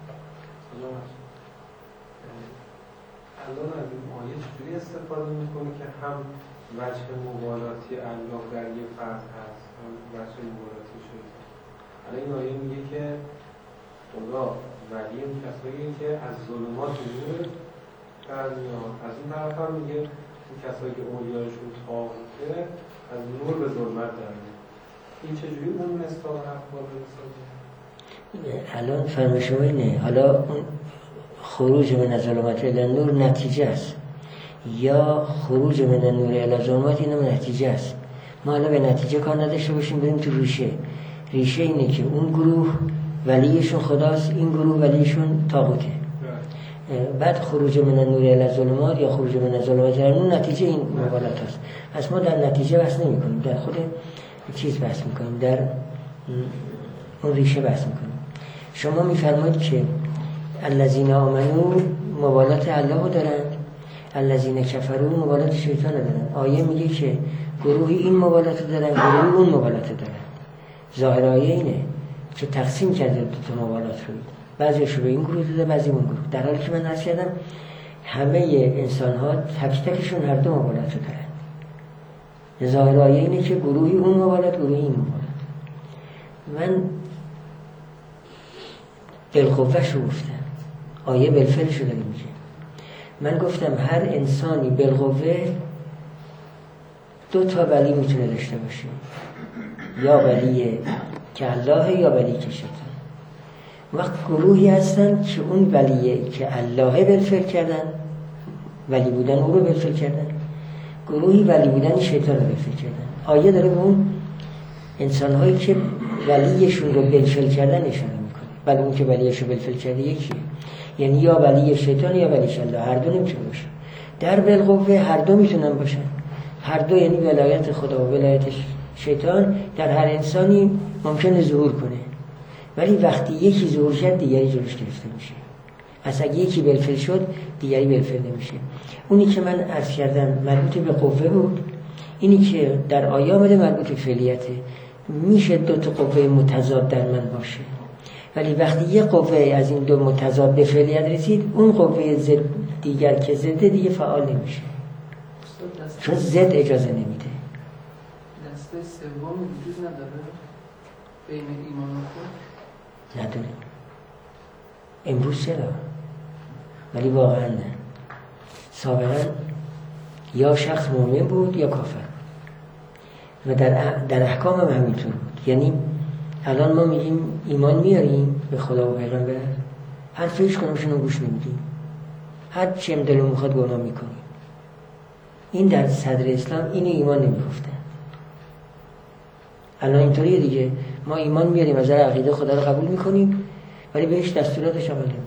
الان از این آیه چجوری استفاده میکنه که هم وجه موالاتی الله در یه فرد هست، هم وجه موالاتی شیطان؟ الان این آیه میگه که خدا ولی اون کسایی که از ظلمات نور در میاد، از این طرف هم میگه اون کسایی که اولیایشون طاغوته از نور به ظلمت در میاد. این چجوری اون مصداق اخبار برساده؟ الان فرم شما اینه، حالا اون خروج من ظلمات الی نور نتیجه است، یا خروج من نور الی ظلمات اینم نتیجه است. ما حالا به نتیجه کار نداشته باشیم، بریم تو ریشه اینه که اون گروه ولیشون خداست، این گروه ولیشون طاغوته. بعد خروج من نور الی ظلمات یا خروج من ظلمات الی نور نتیجه این موالات است. پس ما در نتیجه بحث نمی‌کنیم، در خود چیز بحث می‌کنیم، در اون ریشه بحث می‌کنیم. شما می‌فرمایید که الذین آمنوا موالات الله رو دارند، الذین کفروا موالات شیطان رو دارند. آیه میگه که گروهی این موالات رو دارن، گروهی اون موالات رو دارن. ظاهر آیه اینه که تقسیم کرده دو تا موالات رو، بعضیش رو به این گروه داده، بعضی اون گروه، در حالی که من عرض کردم همه انسان ها تک تکشون هر دو موالات رو دارن. ظاهر آیه اینه که گروهی اون موالات، گروهی این موالات. من بالقوه شو گفتم، آیه بالفعل شو داره میگه. من گفتم هر انسانی بالقوه دو تا ولی میتونه داشته باشه، یا ولی که الله یا ولی که شیطان. وقت گروهی هستن که اون ولیه که الله بالفعل کردن، ولی بودن او رو بالفعل کردن، گروهی ولی بودن شیطان رو بالفعل کردن. آیه داره به اون انسان‌هایی که ولیشون رو بالفعل کردن اشاره میکنه. ولی اون که ولیش رو بالفعل کرده یکیه، یعنی یا ولی شیطان یا ولی الله، هر دو نمیتونه باشه. در بالقوه هر دو میتونن باشن، هر دو، یعنی ولایت خدا و ولایت شیطان در هر انسانی ممکنه ظهور کنه، ولی وقتی یکی ظهور کرد دیگری جلوش گرفته میشه. پس اگه یکی بالفعل شد دیگری بالفعل نمیشه. اونی که من عرض کردم مربوط به قوه بود، اینی که در آیه آمده مربوط به فعلیته. میشه دو تا قوه متضاد در من باشه، ولی وقتی یه قوه از این دو متضاد به فعلیت رسید، اون قوه دیگر که ضد دیگه فعال نمیشه، چون ضد اجازه نمیده. سومی وجود نداره بین ایمان و کفر؟ نداره. امروز چرا؟ ولی واقعا نه. سابقا یا شخص مؤمن بود یا کافر و در احکام هم همینطور بود. یعنی الان ما میگیم ایمان میاریم به خدا و پیغمبر، حرف هیچ کنمشون رو گوش نمیدیم، هر چی هم دلمون میخواد گناه میکنیم. این در صدر اسلام اینو ایمان نمیگفتن. الان اینطوریه دیگه، ما ایمان میاریم از نظر عقیده خدا رو قبول میکنیم ولی بهش دستوراتش عمل نمیکنیم.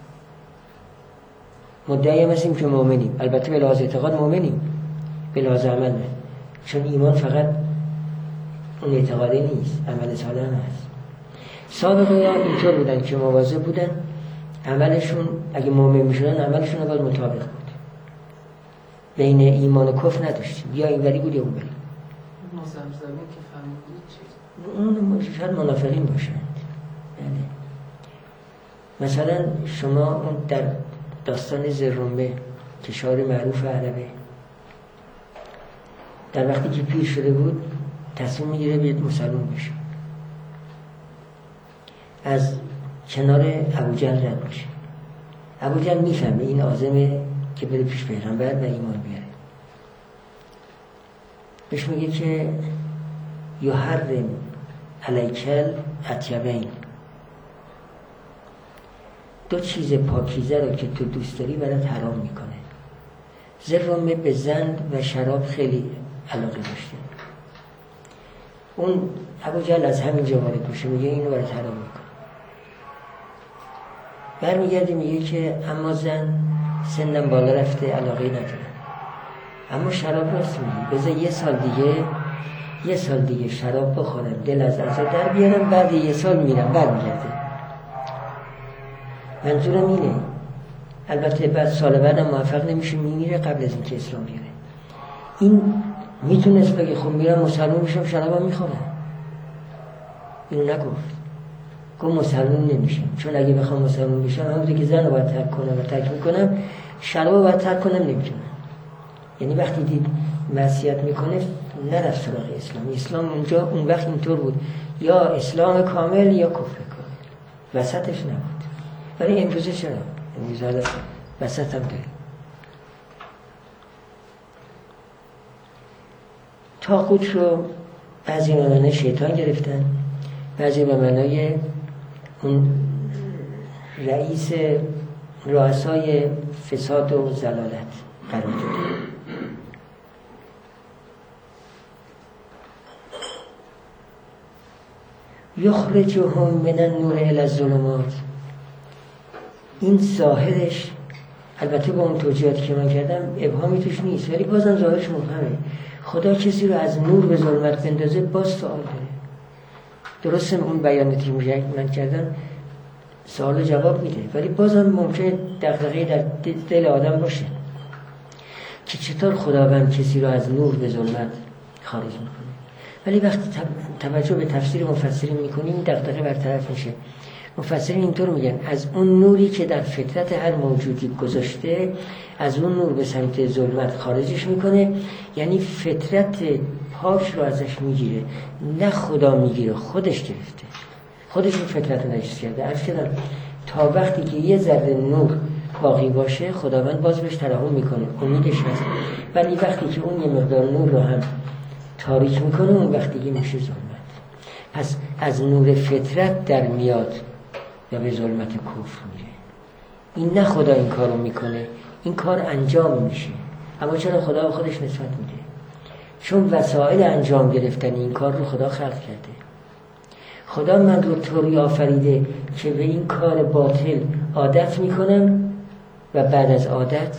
مدعی هم هستیم که مؤمنیم، البته به لحاظ اعتقاد مؤمنیم، به لحاظ عمل نه، چون ایمان فقط اون اعتقادی نیست، عمل صالح هم هست. سابقه ها اینطور بودن که مواظب بودن عملشون، اگه مؤمن میشدن عملشون باید مطابق بود، بین ایمان و کفر نداشتیم، یا اینوری بود یا اونوری. مزمزمی که فهمیدید چیست؟ اون شاید منافقین باشند. بله. مثلا شما اون در داستان زرنبه که شاعر معروف عربه، در وقتی که پیر شده بود تصمیم میگیره بیاد مسلمان بشه، از کنار ابوجهل رد میشه. ابوجهل میفهمه این عازمه که بره پیش پیغمبر و ایمان بیاره. بهش میگه که یحرم علیکل اطیبین، دو چیز پاکیزه رو که تو دوست داری برات حرام میکنه. زرنبه به زن و شراب خیلی علاقه داشته. اون ابوجهل از همینجا وارد میشه، میگه اینو برات حرام میکنه. برمیگرده میگه که اما زن سنم بالا رفته، علاقه نداره، اما شراب راست میگی، بذار یه سال دیگه شراب بخورم، دل از عزا در بیارم، بعد یه سال میرم. برمیگرده. منظورم اینه، البته بعد سال بعدم موفق نمیشه، میمیره قبل از اینکه اسلام بیاره. این میتونست بگه خب میرم مسلمان میشم شرابم میخورم، اینو نگفت. گفت مسلمان نمیشم، چون اگه بخوام مسلمان بشم همونطور که زن رو باید ترک کنم و ترک میکنم، شراب رو باید ترک کنم، نمیتونم. یعنی وقتی دید معصیت میکنه نرفت سراغ اسلام. اسلام اونجا اون وقت اینطور بود، یا اسلام کامل یا کفر کامل، وسطش نبود. ولی امروزه چرا؟ امروزه وسط هم داریم. طاغوت رو بعضی به معنای شیطان گرفتن، بعضی به معنای اون رئیس رؤسای فساد و ضلالت قرار دادن. یخرجهم من النور الی الظلمات، این ظاهرش البته با اون توجیهاتی که من کردم ابهامی توش نیست، ولی بازم ظاهرش مبهمه. خدا کسی رو از نور به ظلمت بندازه باز سوال داره. درسته اون بیاناتی من کردم سوال جواب میده، ولی بازم ممکنه دغدغه‌ای در دل آدم باشه که چطور خداوند کسی رو از نور به ظلمت خارج میکنه. ولی وقتی توجه به تفسیر مفسرین میکنیم دغدغه برطرف میشه. مفسرین اینطور میگن از اون نوری که در فطرت هر موجودی گذاشته، از اون نور به سمت ظلمت خارجش میکنه، یعنی فطرت پاک رو ازش میگیره، نه خدا میگیره، خودش گرفته، خودش این فطرت رو نجس کرده. عرض کردم تا وقتی که یه ذره نور باقی باشه خداوند باز بهش ترحم میکنه، امیدش هست. ولی وقتی که اون یه مقدار نور رو هم تاریک میکنه اون وقتی که میشه ظلمت. پس از نور فطرت در میاد یا به ظلمت کفر میره. این نه خدا این کارو میکنه، این کار انجام میشه. اما چرا خدا به خودش نسبت میده؟ چون وسایل انجام گرفتن این کار رو خدا خلق کرده. خدا من رو طوری آفریده که به این کار باطل عادت میکنم و بعد از عادت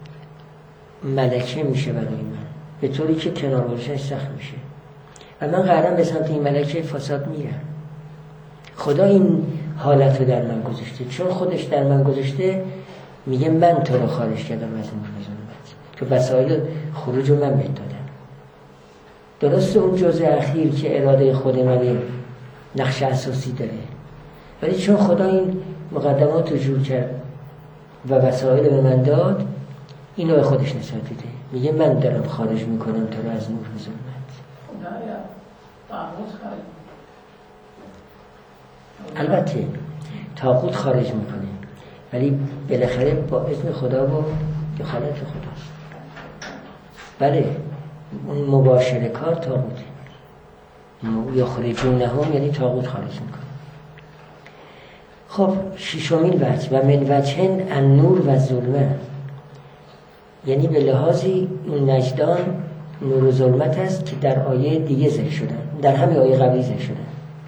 ملکه میشه برای من، به طوری که کنار گذاشتنش سخت میشه و من قرارم به سمت این ملکه فساد میرم. خدا این حالت رو در من گذاشته، چون خودش در من گذاشته میگه من تو رو خارج کردم از نور به ظلمت، که وسایل خروج رو من بهت دادم. درسته اون جزء اخیر که اراده خود منه نقش اساسی داره، ولی چون خدا این مقدمات رو جور کرد و وسایل به من داد، اینو به خودش نسبت بده، میگه من دارم خارج میکنم تو رو از نور به ظلمت. البته طاغوت خارج میکنه، ولی بالاخره با اذن خدا و دخالت خداست. بله اون مباشر کار طاغوته، یخرجونهم یعنی طاغوت خارج میکنه. خب ششمین وجه و من وجهن النور و ظلمه، یعنی به لحاظی این نجدان نور و ظلمت است که در آیه دیگه ذکر شدن، در همه آیه قبلی ذکر شدن.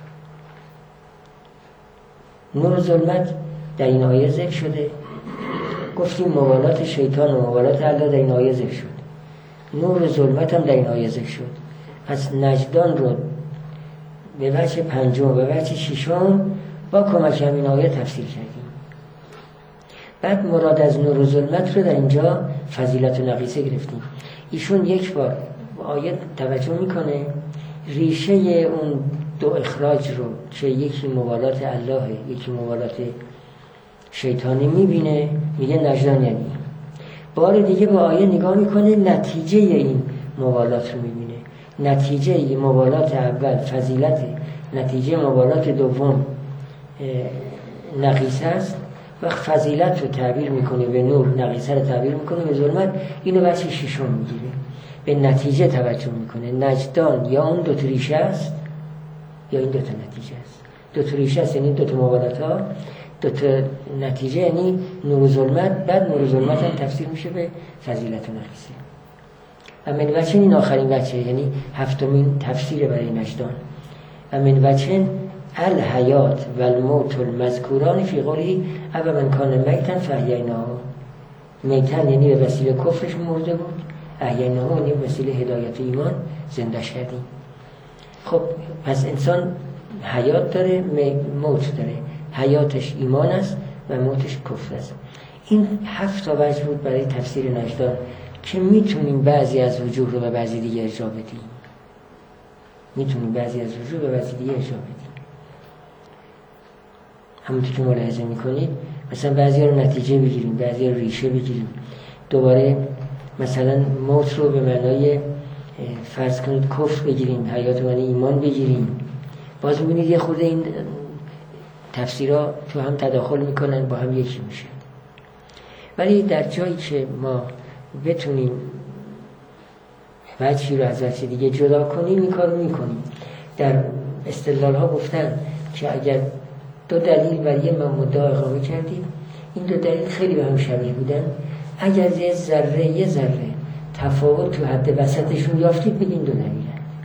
نور و ظلمت در این آیه ذکر شده، گفتیم موالات شیطان و موالات الله در این آیه ذکر شد، نور و ظلمت هم در این آیه ذکر شد. پس نجدان رو به وجه پنجم و به وجه ششم با کمک همین آیه تفسیر کردیم. بعد مراد از نور و ظلمت رو در اینجا فضیلت و نقیصه گرفتیم. ایشون یک بار آیه توجه میکنه ریشه اون دو اخراج رو که یکی موالات الله یکی موالات شیطانی میبینه، میگه نجدان یعنی. بار دیگه با آیه نگاه میکنه نتیجه این موالات رو میبینه، نتیجه موالات اول فضیلت، نتیجه موالات دوم نقیصه است. وقت فضیلت رو تعبیر میکنه به نور، نقیصه رو تعبیر میکنه به ظلمت، اینو بچه ششم میگیره، به نتیجه توجه میکنه. نجدان یا اون دو تا ریشه است یا این دو تا نتیجه است. دو تا ریشه است یعنی دو تا موالات ها، دو تا نتیجه یعنی نور و ظلمت. بعد نور و ظلمت هم تفسیر میشه به فضیلت و نقیصه. امن وچن این آخرین وچه، یعنی هفتمین تفسیر برای نجدان. امن وچن الحیات و الموت المذکوران فی قوله او من کان میتن فاحییناه. میتن یعنی به وسیله کفرش مرده بود، احییناه یعنی به وسیله هدایت ایمان زنده‌اش کردیم. خب پس انسان حیات داره، موت داره، حیاتش ایمان است و موتش کفر است. این 7 تا وجه بود برای تفسیر نجدان که میتونیم بعضی از وجوه رو به بعضی دیگه ارجاع بدیم. میتونیم بعضی از وجوه به بعضی دیگه ارجاع بدیم. همونطور که ملاحظه میکنید مثلا بعضی رو نتیجه بگیریم، بعضی رو ریشه بگیریم. دوباره مثلا موت رو به معنای فرض کنید کفر بگیریم، حیات و ایمان بگیریم. باز میبینید یه خورده این تفسیرها تو هم تداخل میکنن، با هم یکی میشه. ولی در جایی که ما بتونیم وجهی رو از وجه دیگه جدا کنیم این کار رو میکنیم. در استدلال ها گفتن که اگر 2 دلیل برای یه مدعا اقامه کردید، این 2 دلیل خیلی به هم شبیه بودن، اگر یه ذره تفاوت تو حد وسطشون یافتید بگین 2 دلیلن.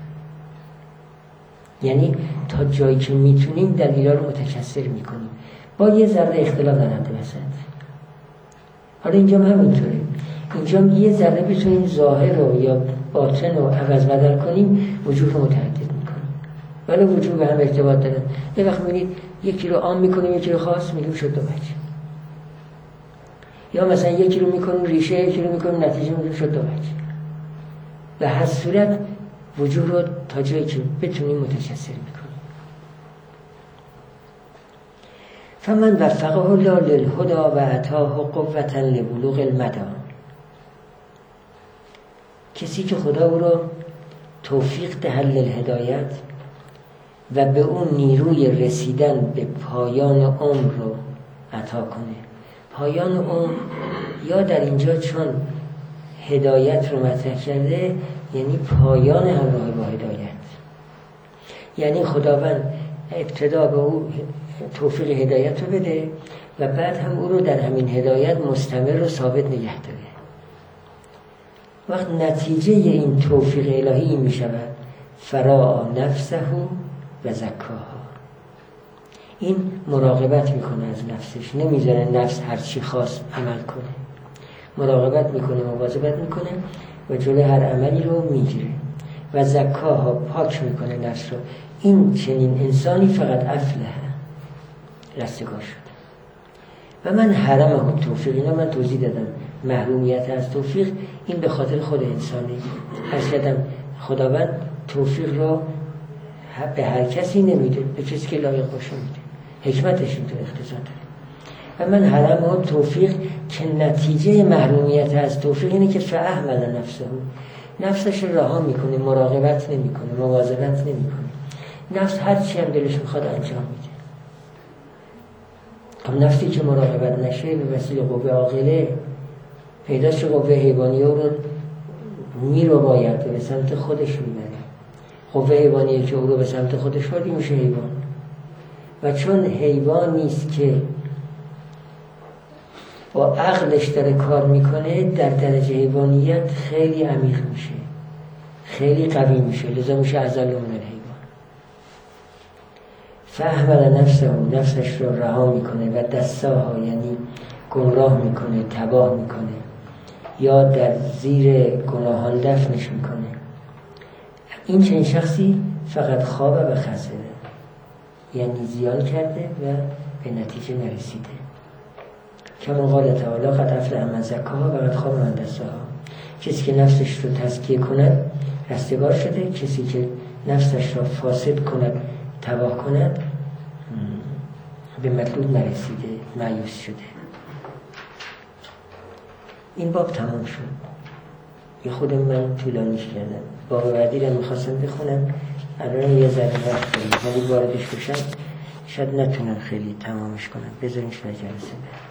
یعنی تا جایی که میتونیم دلیلا رو متکثر میکنیم با یه ذره اختلاف در حد وسط. حالا اینجا هم همینطوره، اینجا یه ذره بتونیم ظاهر رو یا باطن رو عوض بدل کنیم، وجوه رو متعدد میکنیم ولی وجوه به هم ارتباط دارن. یه وقت میبینید یکی رو عام میکنیم یکی رو خاص میگیم شد 2 وجه، یا مثلا یکی رو میکنیم ریشه یکی رو میکنیم نتیجه میگیم شد 2 وجه. به هر صورت وجوه رو تا جایی که بتونیم متکثر میکنیم. فمن وفقه الله للهدى و اتاه قوة لبلوغ المدى، کسی که خدا او رو توفیق دهد للهدایت و به اون نیروی رسیدن به پایان عمر رو عطا کنه. پایان عمر یا در اینجا چون هدایت رو مطرح کرده یعنی پایان همراه با هدایت، یعنی خداوند ابتدا به او توفیق هدایت رو بده و بعد هم او رو در همین هدایت مستمر و ثابت نگه داره. وقت نتیجه این توفیق الهی این می شود فرا نفسه و زکاها. این مراقبت میکنه از نفسش، نمیذاره نفس هرچی خواست عمل کنه، مراقبت میکنه، مواظبت میکنه و جلوی هر عملی رو میگیره و زکاها پاک میکنه نفس رو. این چنین انسانی فقط افلح رستگار شد. و من حرمه توفیق، اینا من توضیح دادم، محرومیت از توفیق این به خاطر خود انسانی. عرض کردم خداوند توفیق را به هر کسی نمیده، به کسی که لایق باشه میده، حکمتش اینطور اختصاص داره. و من حرمه توفیق که نتیجه محرومیت از توفیق اینه که فاحمل نفسه، نفسش رو رها میکنه، مراقبت نمیکنه، مواظبت نمیکنه. نفس هر چی هم دلش میخواد انجام میده. خب نفسی که مراقبت نشه به وسیله قوه عاقله پیداش قوه حیوانی رو میرو باید به سمت خودش میبره. قوه حیوانی که او رو به سمت خودش بردی میشه حیوان. و چون حیوان نیست که با عقلش داره کار میکنه، در درجه حیوانیت خیلی عمیق میشه، خیلی قوی میشه، لذا میشه اذل من الحیوان. فاحمل نفسه، نفسش رو رها میکنه و دستاها یعنی گمراه میکنه، تباه میکنه یا در زیر گناهان دفنش میکنه. این چنین شخصی فقط خواب و خسره، یعنی زیان کرده و به نتیجه نرسیده. کما قال تعالی قد افلح من زکاها و قد خاب من دساها. کسی که نفسش رو تزکیه کند رستگار شده، کسی که نفسش را فاسد کند، تباه کند، به مطلوب نرسیده، مایوس شده. این باب تمام شد. یه خود من طولانیش کردم. باب بعدی رو میخواستم بخونم، الان یه ذره وقت داریم، ولی واردش بشم شاید نتونم خیلی تمامش کنم. بذاریم شاید جلسه